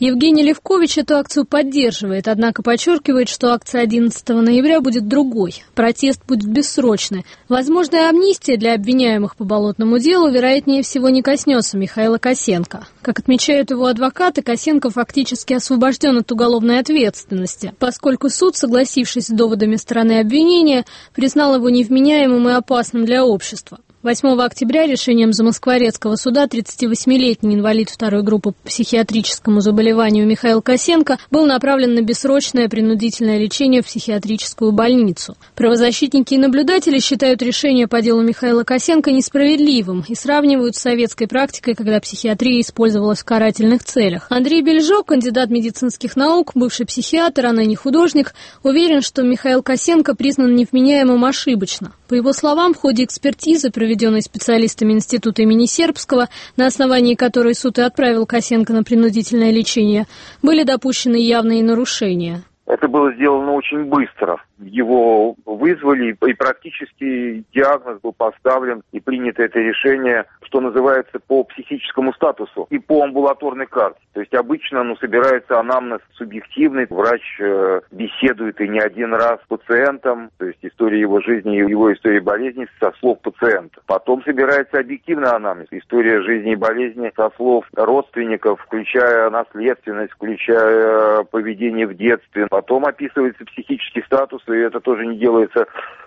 Speaker 8: Евгений Левкович эту акцию поддерживает, однако подчеркивает, что акция одиннадцатого ноября будет другой. Протест будет бессрочный. Возможная амнистия для обвиняемых по болотному делу, вероятнее всего, не коснется Михаила Косенко. Как отмечают его адвокаты, Косенко фактически освобожден от уголовной ответственности, поскольку суд, согласившись с доводами стороны обвинения, признал его невменяемым и опасным для общества. восьмого октября решением Замоскворецкого суда тридцативосьмилетний инвалид второй группы по психиатрическому заболеванию Михаил Косенко был направлен на бессрочное принудительное лечение в психиатрическую больницу. Правозащитники и наблюдатели считают решение по делу Михаила Косенко несправедливым и сравнивают с советской практикой, когда психиатрия использовалась в карательных целях. Андрей Бельжо, кандидат медицинских наук, бывший психиатр, а ныне художник, уверен, что Михаил Косенко признан невменяемым ошибочно. По его словам, в ходе экспертизы, проведенной специалистами Института имени Сербского, на основании которой суд и отправил Косенко на принудительное лечение, были допущены явные нарушения.
Speaker 10: Это было сделано очень быстро. Его вызвали, и практически диагноз был поставлен, и принято это решение, что называется, по психическому статусу и по амбулаторной карте. То есть обычно ну, собирается анамнез субъективный, врач э, беседует и не один раз с пациентом, то есть история его жизни и его история болезни со слов пациента. Потом собирается объективный анамнез, история жизни и болезни со слов родственников, включая наследственность, включая поведение в детстве. Потом описывается психический статус, и это тоже не делается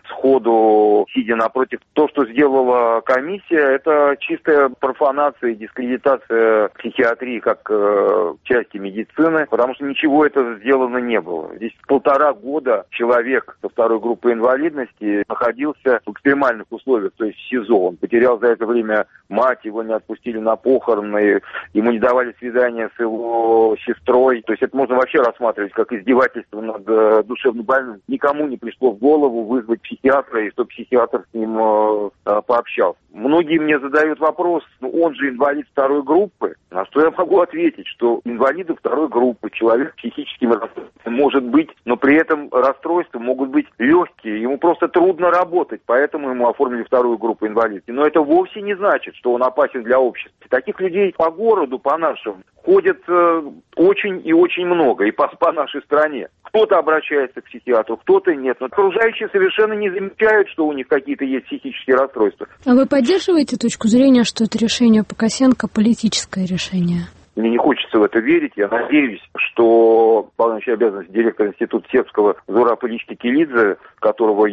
Speaker 10: сходу, сидя напротив. То, что сделала комиссия, это чистая профанация и дискредитация психиатрии как э, части медицины, потому что ничего этого сделано не было. Здесь полтора года человек со второй группы инвалидности находился в экстремальных условиях, то есть в СИЗО. Он потерял за это время мать, его не отпустили на похороны, ему не давали свидания с его сестрой. То есть это можно вообще рассматривать как издевательство над э, душевнобольным. Никому не пришло в голову вызвать психиатра, и чтобы психиатр с ним э, пообщался. Многие мне задают вопрос, ну он же инвалид второй группы. На что я могу ответить, что инвалиды второй группы, человек с психическим расстройством может быть, но при этом расстройства могут быть легкие. Ему просто трудно работать, поэтому ему оформили вторую группу инвалидности. Но это вовсе не значит, что он опасен для общества. Таких людей по городу, по нашему, ходят э, очень и очень много, и по, по нашей стране. Кто-то обращается к психиатру, кто-то нет. Но окружающие совершенно не замечают, что у них какие-то есть психические расстройства.
Speaker 8: А вы поддерживаете точку зрения, что это решение по Косенко политическое решение?
Speaker 10: Мне не хочется в это верить. Я надеюсь, что исполняющий обязанности директора Института Сербского Зураб Ильич Кекилидзе, которого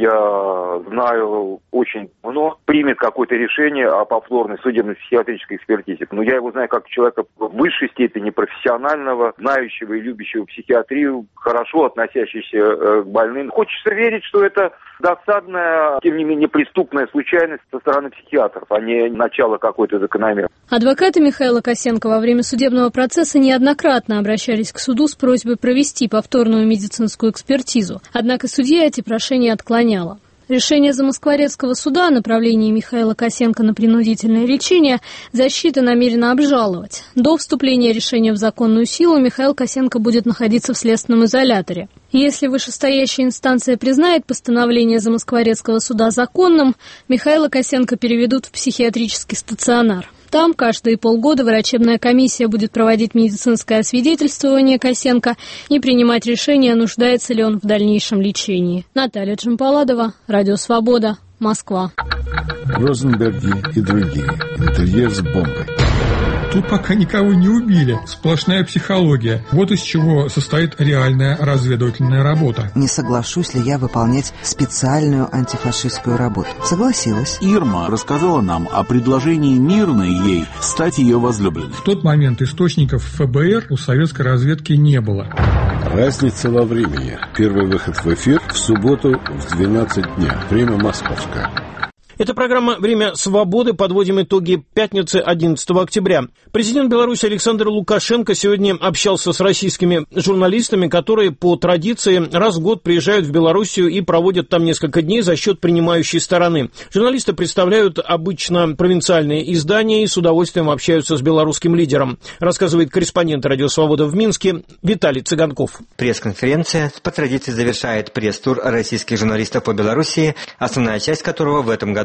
Speaker 10: я знаю очень давно, примет какое-то решение о повторной судебно-психиатрической экспертизе. Но я его знаю как человека в высшей степени профессионального, знающего и любящего психиатрию, хорошо относящегося к больным. Хочется верить, что это досадная, тем не менее, преступная случайность со стороны психиатров, а не начало какой-то закономерности.
Speaker 8: Адвокаты Михаила Косенко во время судебного процесса неоднократно обращались к суду с просьбой провести повторную медицинскую экспертизу. Однако судья эти прошения отклоняла. Решение Замоскворецкого суда о направлении Михаила Косенко на принудительное лечение защита намерена обжаловать. До вступления решения в законную силу Михаил Косенко будет находиться в следственном изоляторе. Если вышестоящая инстанция признает постановление Замоскворецкого суда законным, Михаила Косенко переведут в психиатрический стационар. Там каждые полгода врачебная комиссия будет проводить медицинское освидетельствование Косенко и принимать решение, нуждается ли он в дальнейшем лечении. Наталья Джампаладова, Радио Свобода, Москва.
Speaker 11: Розенберги и другие. Интерьер с бомбой.
Speaker 12: Тут пока никого не убили. Сплошная психология. Вот из чего состоит реальная разведывательная работа.
Speaker 13: Не соглашусь ли я выполнять специальную антифашистскую работу? Согласилась.
Speaker 14: Ирма рассказала нам о предложении мирной ей стать ее возлюбленной.
Speaker 12: В тот момент источников эф бэ эр у советской разведки не было.
Speaker 11: Разница во времени. Первый выход в эфир в субботу в двенадцать дня. Время московское.
Speaker 2: Это программа «Время свободы». Подводим итоги пятницы одиннадцатого октября. Президент Беларуси Александр Лукашенко сегодня общался с российскими журналистами, которые по традиции раз в год приезжают в Белоруссию и проводят там несколько дней за счет принимающей стороны. Журналисты представляют обычно провинциальные издания и с удовольствием общаются с белорусским лидером, рассказывает корреспондент «Радио Свобода» в Минске Виталий Цыганков.
Speaker 15: Пресс-конференция по традиции завершает пресс-тур российских журналистов по Белоруссии, основная часть которого в этом году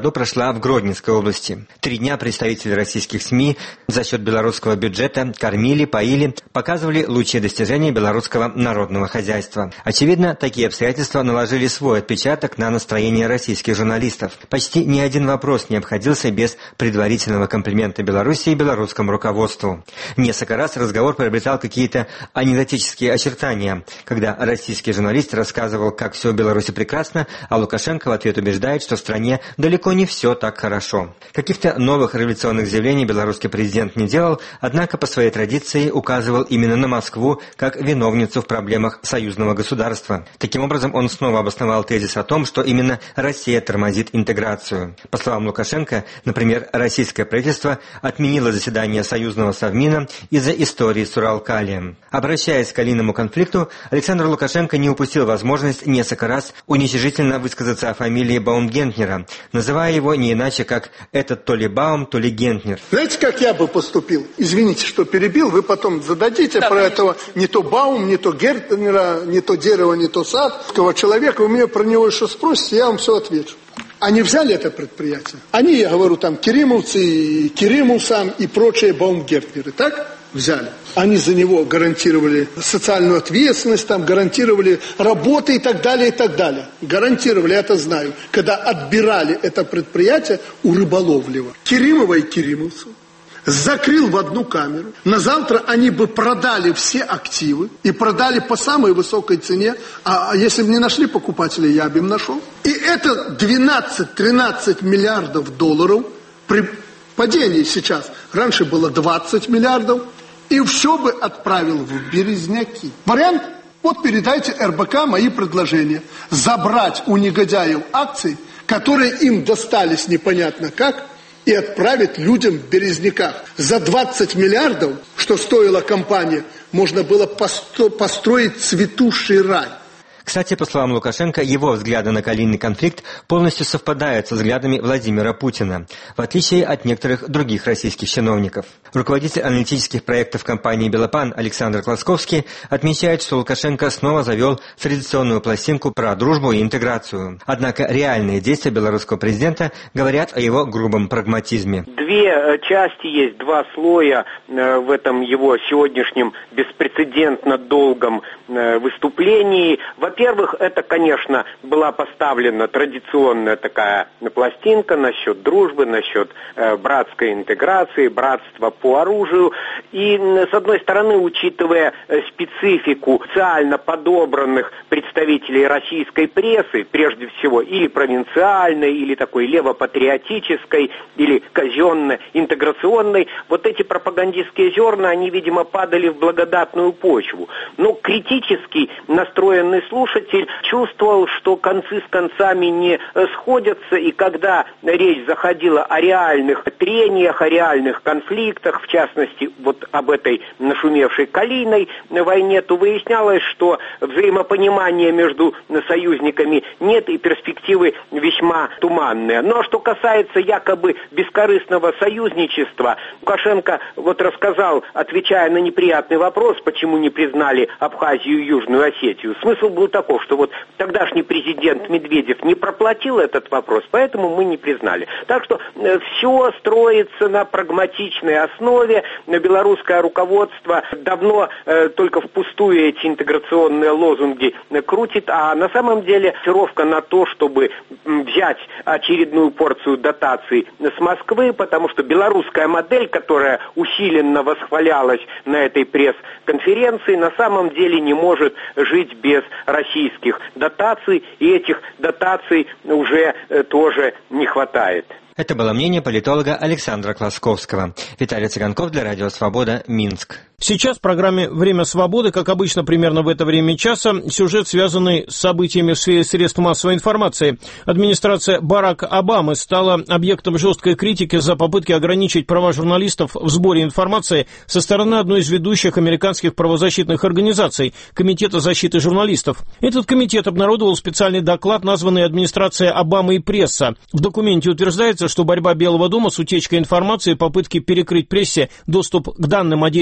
Speaker 15: году прошла в Гродненской области. Три дня представители российских СМИ за счет белорусского бюджета кормили, поили, показывали лучшие достижения белорусского народного хозяйства. Очевидно, такие обстоятельства наложили свой отпечаток на настроение российских журналистов. Почти ни один вопрос не обходился без предварительного комплимента Беларуси и белорусскому руководству. Несколько раз разговор приобретал какие-то анекдотические очертания, когда российский журналист рассказывал, как все в Беларуси прекрасно, а Лукашенко в ответ убеждает, что в стране далеко не все так хорошо. Каких-то новых революционных заявлений белорусский президент не делал, однако по своей традиции указывал именно на Москву как виновницу в проблемах союзного государства. Таким образом, он снова обосновал тезис о том, что именно Россия тормозит интеграцию. По словам Лукашенко, например, российское правительство отменило заседание союзного совмина из-за истории с Уралкалием. Обращаясь к калийному конфликту, Александр Лукашенко не упустил возможность несколько раз уничижительно высказаться о фамилии Баумгентнера, называя его не иначе, как «этот то ли Баум, то ли Гентнер».
Speaker 16: Знаете, как я бы поступил? Извините, что перебил, вы потом зададите да, про конечно. Этого не то Баум, не то Гентнера, не то дерево, не то сад. Такого человека, вы меня про него еще спросите, я вам все отвечу. Они взяли это предприятие. Они, я говорю, там, Керимовцы, Керимовсан и прочие Баумгертнеры, так? Взяли. Они за него гарантировали социальную ответственность, там, гарантировали работы и так далее, и так далее. Гарантировали, я это знаю. Когда отбирали это предприятие у Рыболовлева. Керимова и Керимовцев. Закрыл в одну камеру. На завтра они бы продали все активы и продали по самой высокой цене. А если бы не нашли покупателей, я бы им нашел. И это двенадцать-тринадцать миллиардов долларов при падении сейчас. Раньше было двадцать миллиардов. И все бы отправил в Березняки. Вариант? Вот передайте эр бэ ка мои предложения. Забрать у негодяев акции, которые им достались непонятно как, и отправить людям в Березняках. За двадцать миллиардов, что стоила компания, можно было постро- построить цветущий рай.
Speaker 15: Кстати, по словам Лукашенко, его взгляды на калийный конфликт полностью совпадают со взглядами Владимира Путина, в отличие от некоторых других российских чиновников. Руководитель аналитических проектов компании «Белопан» Александр Класковский отмечает, что Лукашенко снова завел традиционную пластинку про дружбу и интеграцию. Однако реальные действия белорусского президента говорят о его грубом прагматизме.
Speaker 17: Две части есть, два слоя в этом его сегодняшнем беспрецедентно долгом выступлении. Во-первых, это, конечно, была поставлена традиционная такая пластинка насчет дружбы, насчет э, братской интеграции, братства по оружию. И, с одной стороны, учитывая специфику специально подобранных представителей российской прессы, прежде всего, или провинциальной, или такой левопатриотической, или казенно-интеграционной, вот эти пропагандистские зерна, они, видимо, падали в благодатную почву. Но критически настроенный слушатель чувствовал, что концы с концами не сходятся, и когда речь заходила о реальных трениях, о реальных конфликтах, в частности, вот об этой нашумевшей калийной войне, то выяснялось, что взаимопонимания между союзниками нет и перспективы весьма туманные. Но что касается якобы бескорыстного союзничества, Лукашенко вот рассказал, отвечая на неприятный вопрос, почему не признали Абхазию и Южную Осетию. Смысл был таков, что вот тогдашний президент Медведев не проплатил этот вопрос, поэтому мы не признали. Так что э, все строится на прагматичной основе. Белорусское руководство давно э, только впустую эти интеграционные лозунги э, крутит, а на самом деле ориентировка на то, чтобы взять очередную порцию дотаций с Москвы, потому что белорусская модель, которая усиленно восхвалялась на этой пресс-конференции, на самом деле не может жить без российских дотаций, и этих дотаций уже э, тоже не хватает.
Speaker 15: Это было мнение политолога Александра Класковского. Виталий Цыганков для Радио Свобода, Минск.
Speaker 2: Сейчас в программе «Время свободы», как обычно, примерно в это время часа, сюжет, связанный с событиями в сфере средств массовой информации. Администрация Барака Обамы стала объектом жесткой критики за попытки ограничить права журналистов в сборе информации со стороны одной из ведущих американских правозащитных организаций – Комитета защиты журналистов. Этот комитет обнародовал специальный доклад, названный «Администрация Обамы и пресса». В документе утверждается, что борьба Белого дома с утечкой информации, попытки перекрыть прессе доступ к данным о деятельности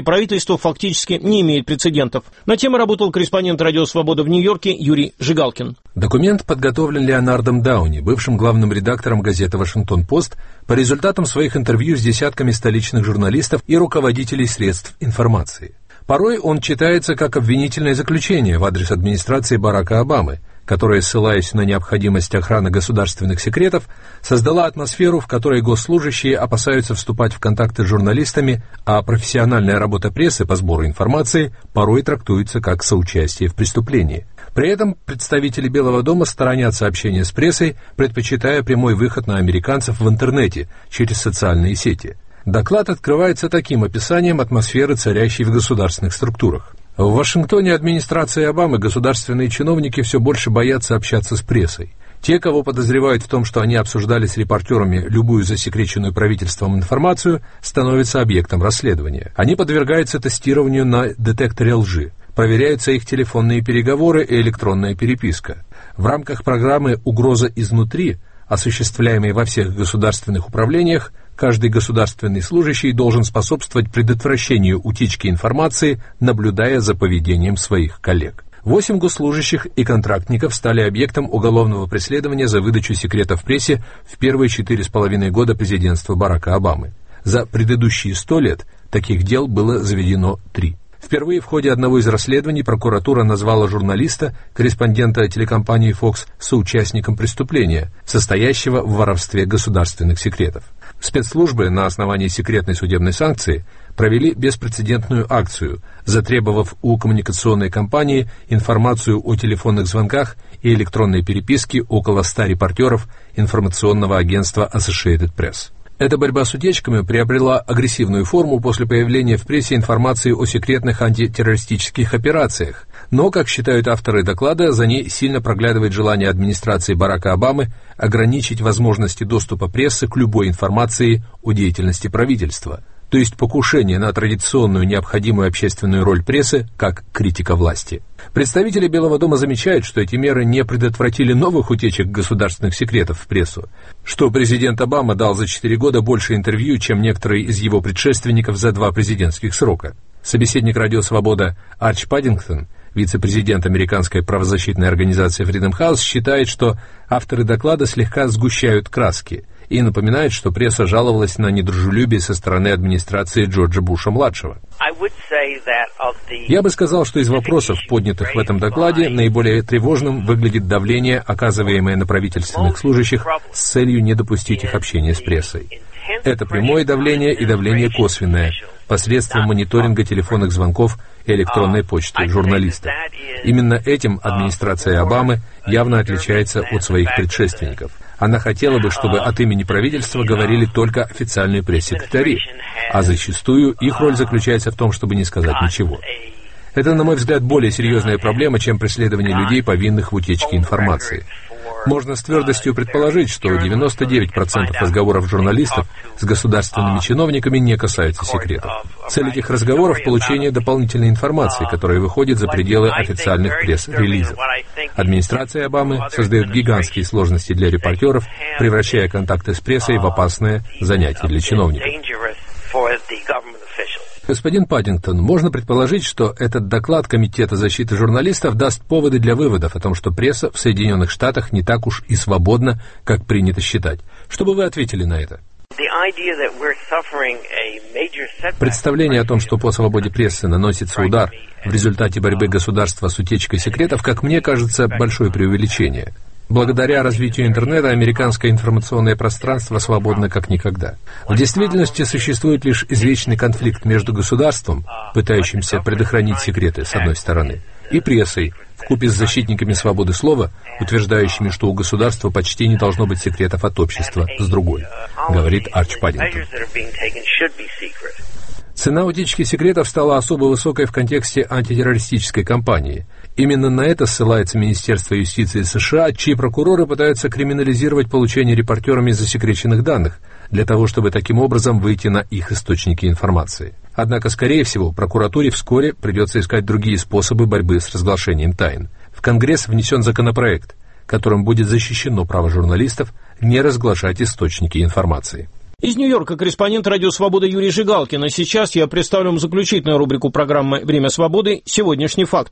Speaker 2: правительства фактически не имеет прецедентов. На тему работал корреспондент «Радио Свобода» в Нью-Йорке Юрий Жигалкин.
Speaker 18: Документ подготовлен Леонардом Дауни, бывшим главным редактором газеты «Вашингтон-Пост», по результатам своих интервью с десятками столичных журналистов и руководителей средств информации. Порой он читается как обвинительное заключение в адрес администрации Барака Обамы, которая, ссылаясь на необходимость охраны государственных секретов, создала атмосферу, в которой госслужащие опасаются вступать в контакты с журналистами, а профессиональная работа прессы по сбору информации порой трактуется как соучастие в преступлении. При этом представители Белого дома сторонятся общения с прессой, предпочитая прямой выход на американцев в интернете через социальные сети. Доклад открывается таким описанием атмосферы, царящей в государственных структурах. В Вашингтоне администрации Обамы государственные чиновники все больше боятся общаться с прессой. Те, кого подозревают в том, что они обсуждали с репортерами любую засекреченную правительством информацию, становятся объектом расследования. Они подвергаются тестированию на детекторе лжи. Проверяются их телефонные переговоры и электронная переписка. В рамках программы «Угроза изнутри», осуществляемой во всех государственных управлениях, каждый государственный служащий должен способствовать предотвращению утечки информации, наблюдая за поведением своих коллег. Восемь госслужащих и контрактников стали объектом уголовного преследования за выдачу секретов прессе в первые четыре с половиной года президентства Барака Обамы. За предыдущие сто лет таких дел было заведено три. Впервые в ходе одного из расследований прокуратура назвала журналиста, корреспондента телекомпании Fox, соучастником преступления, состоящего в воровстве государственных секретов. Спецслужбы на основании секретной судебной санкции провели беспрецедентную акцию, затребовав у коммуникационной компании информацию о телефонных звонках и электронной переписке около ста репортеров информационного агентства Associated Press. Эта борьба с утечками приобрела агрессивную форму после появления в прессе информации о секретных антитеррористических операциях, но, как считают авторы доклада, за ней сильно проглядывает желание администрации Барака Обамы ограничить возможности доступа прессы к любой информации о деятельности правительства, то есть покушение на традиционную необходимую общественную роль прессы как критика власти. Представители Белого дома замечают, что эти меры не предотвратили новых утечек государственных секретов в прессу, что президент Обама дал за четыре года больше интервью, чем некоторые из его предшественников за два президентских срока. Собеседник «Радио Свобода» Арч Паддингтон, вице-президент американской правозащитной организации Freedom House, считает, что авторы доклада слегка сгущают краски и напоминает, что пресса жаловалась на недружелюбие со стороны администрации Джорджа Буша-младшего. Я бы сказал, что из вопросов, поднятых в этом докладе, наиболее тревожным выглядит давление, оказываемое на правительственных служащих с целью не допустить их общения с прессой. Это прямое давление и давление косвенное, посредством мониторинга телефонных звонков и электронной почты журналистов. Именно этим администрация Обамы явно отличается от своих предшественников. Она хотела бы, чтобы от имени правительства говорили только официальные пресс-секретари, а зачастую их роль заключается в том, чтобы не сказать ничего. Это, на мой взгляд, более серьезная проблема, чем преследование людей, повинных в утечке информации. Можно с твердостью предположить, что девяносто девять процентов разговоров журналистов с государственными чиновниками не касаются секретов. Цель этих разговоров – получение дополнительной информации, которая выходит за пределы официальных пресс-релизов. Администрация Обамы создает гигантские сложности для репортеров, превращая контакты с прессой в опасное занятие для чиновников. Господин Паддингтон, можно предположить, что этот доклад Комитета защиты журналистов даст поводы для выводов о том, что пресса в Соединенных Штатах не так уж и свободна, как принято считать. Что бы вы ответили на это? Представление о том, что по свободе прессы наносится удар в результате борьбы государства с утечкой секретов, как мне кажется, большое преувеличение. Благодаря развитию интернета американское информационное пространство свободно как никогда. В действительности существует лишь извечный конфликт между государством, пытающимся предохранить секреты, с одной стороны, и прессой, вкупе с защитниками свободы слова, утверждающими, что у государства почти не должно быть секретов от общества, с другой, говорит Арч Паддингтон. Цена утечки секретов стала особо высокой в контексте антитеррористической кампании. Именно на это ссылается Министерство юстиции США, чьи прокуроры пытаются криминализировать получение репортерами засекреченных данных, для того, чтобы таким образом выйти на их источники информации. Однако, скорее всего, прокуратуре вскоре придется искать другие способы борьбы с разглашением тайн. В Конгресс внесен законопроект, которым будет защищено право журналистов не разглашать источники информации.
Speaker 2: Из Нью-Йорка корреспондент «Радио Свобода» Юрий Жигалкин. А сейчас я представлю вам заключительную рубрику программы «Время свободы. Сегодняшний факт».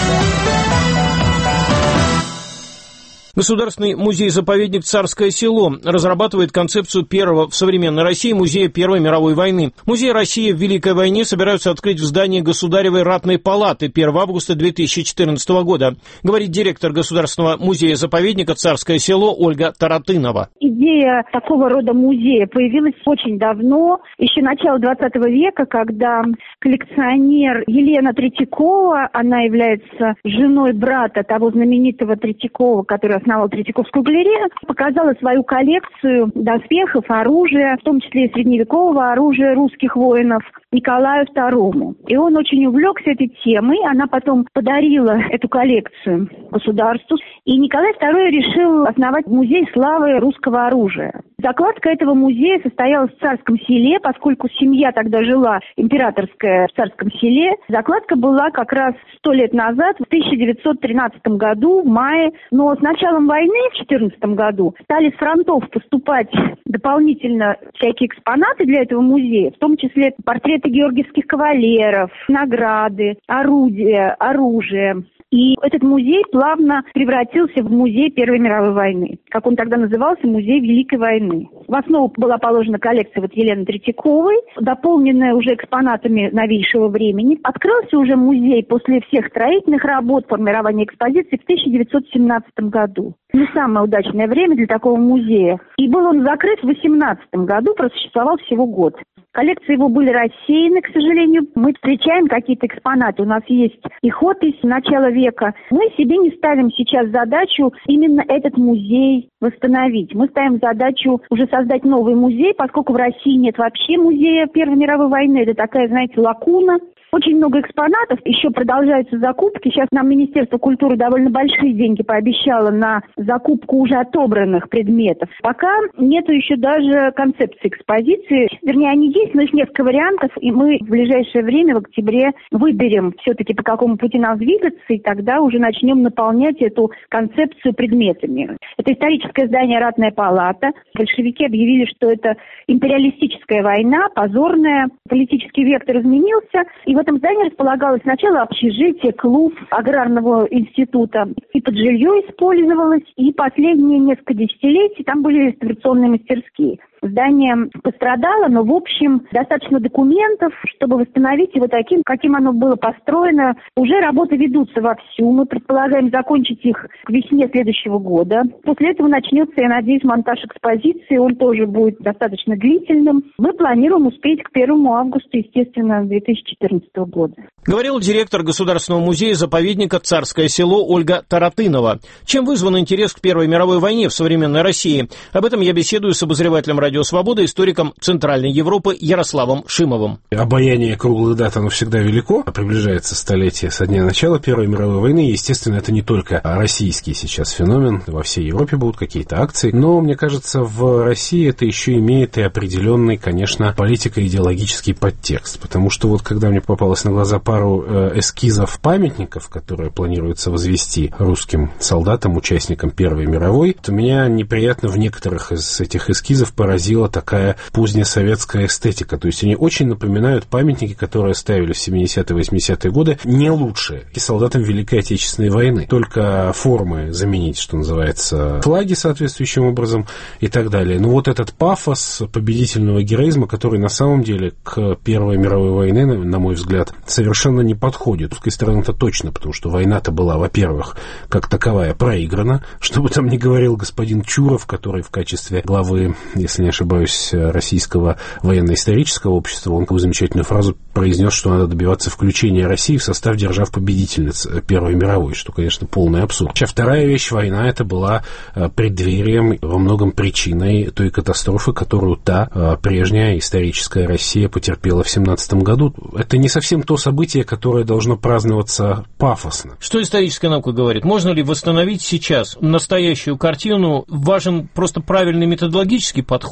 Speaker 2: Государственный музей-заповедник «Царское село» разрабатывает концепцию первого в современной России музея Первой мировой войны. Музей России в Великой войне собираются открыть в здании Государевой ратной палаты первого августа две тысячи четырнадцатого года, говорит директор Государственного музея-заповедника «Царское село» Ольга Таратынова.
Speaker 19: Идея такого рода музея появилась очень давно, еще начало двадцатого века, когда коллекционер Елена Третьякова, она является женой брата того знаменитого Третьякова, который основал Третьяковскую галерею, показала свою коллекцию доспехов, оружия, в том числе и средневекового оружия русских воинов, Николаю второму. И он очень увлекся этой темой. Она потом подарила эту коллекцию государству. И Николай второй решил основать музей славы русского оружия. Закладка этого музея состоялась в Царском селе, поскольку семья тогда жила императорская в Царском селе. Закладка была как раз сто лет назад, в тысяча девятьсот тринадцатом году, в мае. Но с началом войны, в четырнадцатом году, стали с фронтов поступать дополнительно всякие экспонаты для этого музея, в том числе портреты георгиевских кавалеров, награды, орудия, оружие. И этот музей плавно превратился в музей Первой мировой войны. Как он тогда назывался, музей Великой войны. В основу была положена коллекция вот Елены Третьяковой, дополненная уже экспонатами новейшего времени. Открылся уже музей после всех строительных работ, формирования экспозиции в тысяча девятьсот семнадцатом году. Не самое удачное время для такого музея. И был он закрыт в восемнадцатом году, просуществовал всего год. Коллекции его были рассеяны, к сожалению. Мы встречаем какие-то экспонаты. У нас есть их опись начала века. Мы себе не ставим сейчас задачу именно этот музей восстановить. Мы ставим задачу уже создать новый музей, поскольку в России нет вообще музея Первой мировой войны. Это такая, знаете, лакуна. Очень много экспонатов, еще продолжаются закупки. Сейчас нам Министерство культуры довольно большие деньги пообещало на закупку уже отобранных предметов. Пока нету еще даже концепции экспозиции. Вернее, они есть, но их несколько вариантов, и мы в ближайшее время, в октябре, выберем все-таки, по какому пути нам двигаться, и тогда уже начнем наполнять эту концепцию предметами. Это историческое здание «Ратная палата». Большевики объявили, что это империалистическая война, позорная. Политический вектор изменился, и в В этом здании располагалось сначала общежитие, клуб аграрного института. И под жилье использовалось, и последние несколько десятилетий там были реставрационные мастерские. Здание пострадало, но, в общем, достаточно документов, чтобы восстановить его таким, каким оно было построено. Уже работы ведутся вовсю. Мы предполагаем закончить их к весне следующего года. После этого начнется, я надеюсь, монтаж экспозиции. Он тоже будет достаточно длительным. Мы планируем успеть к первому августа, естественно, две тысячи четырнадцатого года.
Speaker 2: Говорил директор Государственного музея-заповедника «Царское село» Ольга Таратынова. Чем вызван интерес к Первой мировой войне в современной России? Об этом я беседую с обозревателем «Радио Свобода», историком Центральной Европы Ярославом Шимовым.
Speaker 20: Обаяние круглых дат, оно всегда велико. Приближается столетие со дня начала Первой мировой войны. Естественно, это не только российский сейчас феномен. Во всей Европе будут какие-то акции. Но, мне кажется, в России это еще имеет и определенный, конечно, политико-идеологический подтекст. Потому что вот когда мне попалось на глаза пару эскизов памятников, которые планируется возвести русским солдатам, участникам Первой мировой, то меня неприятно в некоторых из этих эскизов поразило такая позднесоветская эстетика. То есть они очень напоминают памятники, которые ставили в семидесятые, восьмидесятые годы, не лучшие, и солдатам Великой Отечественной войны. Только формы заменить, что называется, флаги соответствующим образом и так далее. Но вот этот пафос победительного героизма, который на самом деле к Первой мировой войне, на мой взгляд, совершенно не подходит. С русской стороны-то точно, потому что война-то была, во-первых, как таковая проиграна, что бы там ни говорил господин Чуров, который в качестве главы, если не ошибаюсь, Российского военно-исторического общества, он такую замечательную фразу произнес, что надо добиваться включения России в состав держав-победительниц Первой мировой, что, конечно, полный абсурд. А вторая вещь, война, это была преддверием, во многом причиной той катастрофы, которую та прежняя историческая Россия потерпела в семнадцатом году. Это не совсем то событие, которое должно праздноваться пафосно.
Speaker 2: Что историческая наука говорит? Можно ли восстановить сейчас настоящую картину? Важен просто правильный методологический подход?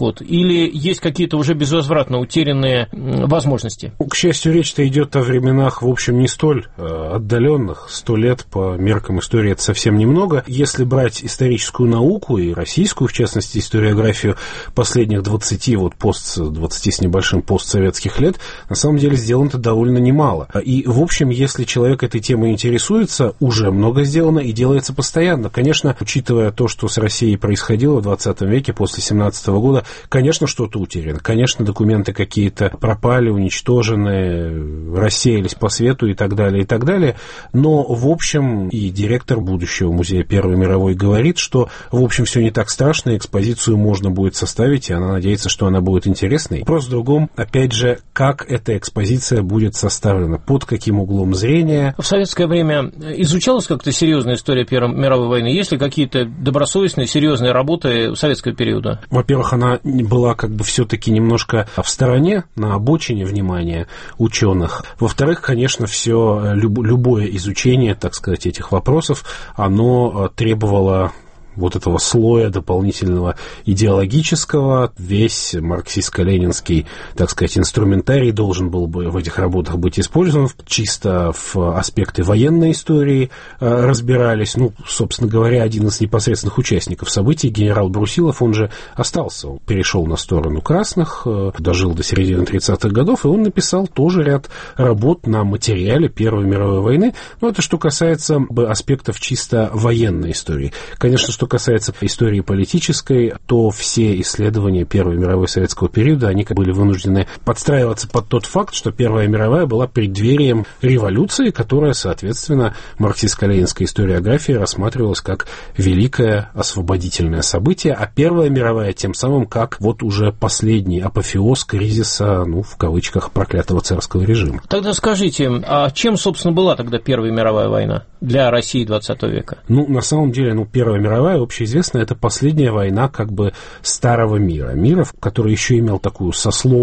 Speaker 2: исход? Или есть какие-то уже безвозвратно утерянные возможности?
Speaker 20: К счастью, речь-то идет о временах, в общем, не столь отдаленных. Сто лет по меркам истории — это совсем немного. Если брать историческую науку и российскую, в частности, историографию последних двадцати, вот пост, двадцати с небольшим постсоветских лет, на самом деле сделано-то довольно немало. И, в общем, если человек этой темой интересуется, уже много сделано и делается постоянно. Конечно, учитывая то, что с Россией происходило в двадцатом веке после семнадцатого года, конечно, что-то утеряно. Конечно, документы какие-то пропали, уничтожены, рассеялись по свету и так далее, и так далее. Но, в общем, и директор будущего музея Первой мировой говорит, что, в общем, все не так страшно, экспозицию можно будет составить, и она надеется, что она будет интересной. Вопрос в другом, опять же, как эта экспозиция будет составлена, под каким углом зрения.
Speaker 2: В советское время изучалась как-то серьезная история Первой мировой войны? Есть ли какие-то добросовестные, серьезные работы советского периода?
Speaker 20: Во-первых, она была как бы все-таки немножко в стороне, на обочине внимания ученых. Во-вторых, конечно, все любое изучение, так сказать, этих вопросов, оно требовало вот этого слоя дополнительного идеологического. Весь марксистско-ленинский, так сказать, инструментарий должен был бы в этих работах быть использован. Чисто в аспекты военной истории разбирались. Ну, собственно говоря, один из непосредственных участников событий, генерал Брусилов, он же остался, он перешел на сторону красных, дожил до середины тридцатых годов, и он написал тоже ряд работ на материале Первой мировой войны. Но это что касается аспектов чисто военной истории. Конечно, что касается истории политической, то все исследования Первой мировой советского периода, они были вынуждены подстраиваться под тот факт, что Первая мировая была преддверием революции, которая, соответственно, марксистско-ленинская историография рассматривалась как великое освободительное событие, а Первая мировая тем самым как вот уже последний апофеоз кризиса, ну, в кавычках, проклятого царского режима.
Speaker 2: Тогда скажите, а чем, собственно, была тогда Первая мировая война для России двадцатого века?
Speaker 20: Ну, на самом деле, ну, Первая мировая, общеизвестно, это последняя война как бы старого мира. Мира, который еще имел такую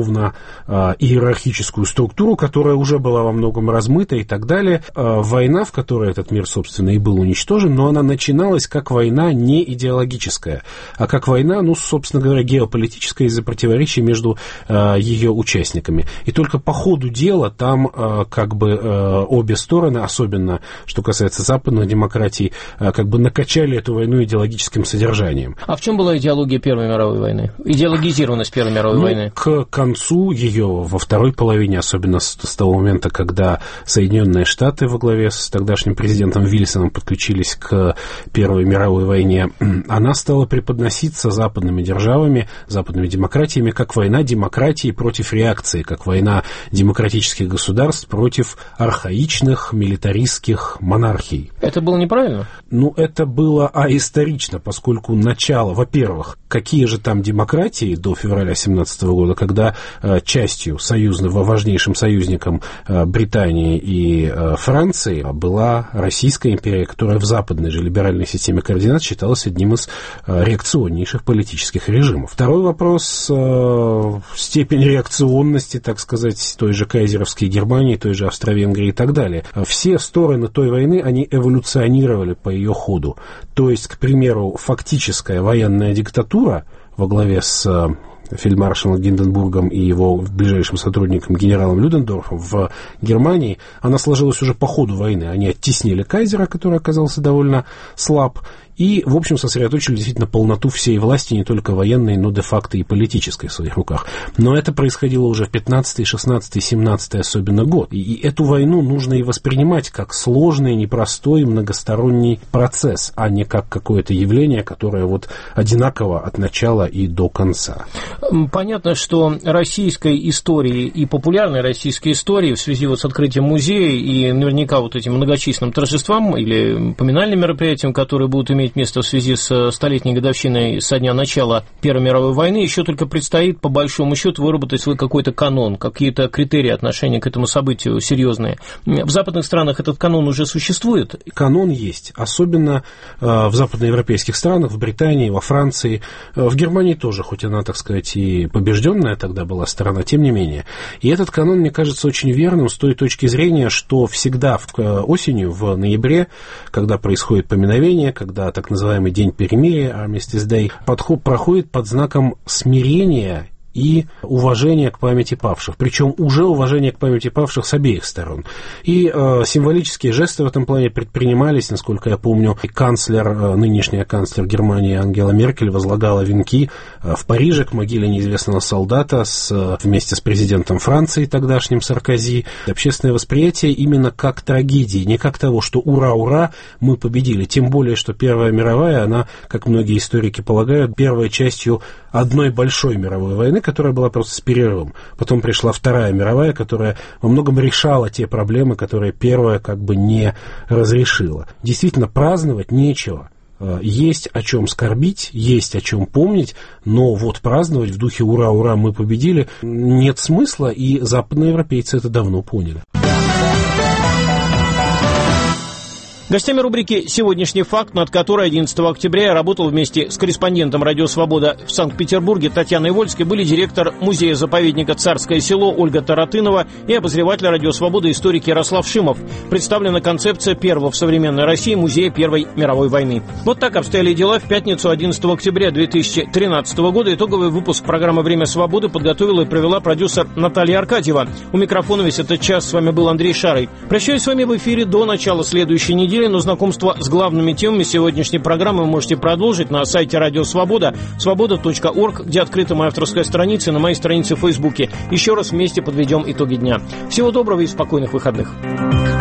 Speaker 20: сословно-иерархическую структуру, которая уже была во многом размыта и так далее. Война, в которой этот мир, собственно, и был уничтожен, но она начиналась как война не идеологическая, а как война, ну, собственно говоря, геополитическая из-за противоречий между ее участниками. И только по ходу дела там как бы обе стороны, особенно что касается западных демократий, как бы накачали эту войну идеологически идеологическим содержанием.
Speaker 2: А в чем была идеология Первой мировой войны? Идеологизированность Первой мировой
Speaker 20: ну,
Speaker 2: войны?
Speaker 20: К концу ее, во второй половине, особенно с, с того момента, когда Соединенные Штаты во главе с тогдашним президентом Вильсоном подключились к Первой мировой войне, она стала преподноситься западными державами, западными демократиями, как война демократии против реакции, как война демократических государств против архаичных милитаристских монархий.
Speaker 2: Это было неправильно?
Speaker 20: Ну, это было аисторично, поскольку начало, во-первых, какие же там демократии до февраля семнадцатого года, когда э, частью союзного, важнейшим союзником э, Британии и э, Франции была Российская империя, которая в западной же либеральной системе координат считалась одним из э, реакционнейших политических режимов. Второй вопрос э, степень реакционности, так сказать, той же кайзеровской Германии, той же Австро-Венгрии и так далее. Все стороны той войны, они эволюционировали по ее ходу. То есть, к примеру, фактическая военная диктатура во главе с фельдмаршалом Гинденбургом и его ближайшим сотрудником генералом Людендорфом в Германии, она сложилась уже по ходу войны. Они оттеснили кайзера, который оказался довольно слаб, и, в общем, сосредоточили действительно полноту всей власти, не только военной, но де-факто и политической в своих руках. Но это происходило уже в пятнадцатый, шестнадцатый, семнадцатый особенно год. И, и эту войну нужно и воспринимать как сложный, непростой, многосторонний процесс, а не как какое-то явление, которое вот одинаково от начала и до конца.
Speaker 2: Понятно, что российской истории и популярной российской истории в связи вот с открытием музея и наверняка вот этим многочисленным торжествам или поминальным мероприятиям, которые будут иметь место в связи с столетней годовщиной со дня начала Первой мировой войны, еще только предстоит, по большому счету, выработать свой какой-то канон, какие-то критерии отношения к этому событию серьезные. В западных странах этот канон уже существует?
Speaker 20: Канон есть, особенно э, в западноевропейских странах, в Британии, во Франции, э, в Германии тоже, хоть она, так сказать, хоть и побежденная тогда была сторона, тем не менее. И этот канон, мне кажется, очень верным с той точки зрения, что всегда в, осенью, в ноябре, когда происходит поминовение, когда так называемый День перемирия, Armistice Day, подход проходит под знаком смирения и уважение к памяти павших. Причем уже уважение к памяти павших с обеих сторон. И э, символические жесты в этом плане предпринимались, насколько я помню, и канцлер, э, нынешняя канцлер Германии Ангела Меркель возлагала венки э, в Париже к могиле неизвестного солдата с, э, вместе с президентом Франции, тогдашним Саркози. Общественное восприятие именно как трагедии, не как того, что ура-ура, мы победили. Тем более, что Первая мировая, она, как многие историки полагают, первой частью одной большой мировой войны, которая была просто с перерывом. Потом пришла Вторая мировая, которая во многом решала те проблемы, которые Первая как бы не разрешила. Действительно, праздновать нечего. Есть о чем скорбить, есть о чем помнить, но вот праздновать в духе «ура-ура, мы победили» нет смысла, и западноевропейцы это давно поняли.
Speaker 2: Гостями рубрики «Сегодняшний факт», над которой одиннадцатого октября я работал вместе с корреспондентом «Радио Свобода» в Санкт-Петербурге Татьяной Вольской, были директор музея-заповедника «Царское село» Ольга Таратынова и обозреватель «Радио Свобода» историк Ярослав Шимов. Представлена концепция первого в современной России музея Первой мировой войны. Вот так обстояли дела в пятницу одиннадцатого октября две тысячи тринадцатого года. Итоговый выпуск программы «Время свободы» подготовила и провела продюсер Наталья Аркадьева. У микрофона весь этот час с вами был Андрей Шарый. Прощаюсь с вами в эфире до начала следующей недели. Но знакомство с главными темами сегодняшней программы вы можете продолжить на сайте Радио Свобода, свобода точка орг, где открыта моя авторская страница, и на моей странице в Фейсбуке. Еще раз вместе подведем итоги дня. Всего доброго и спокойных выходных.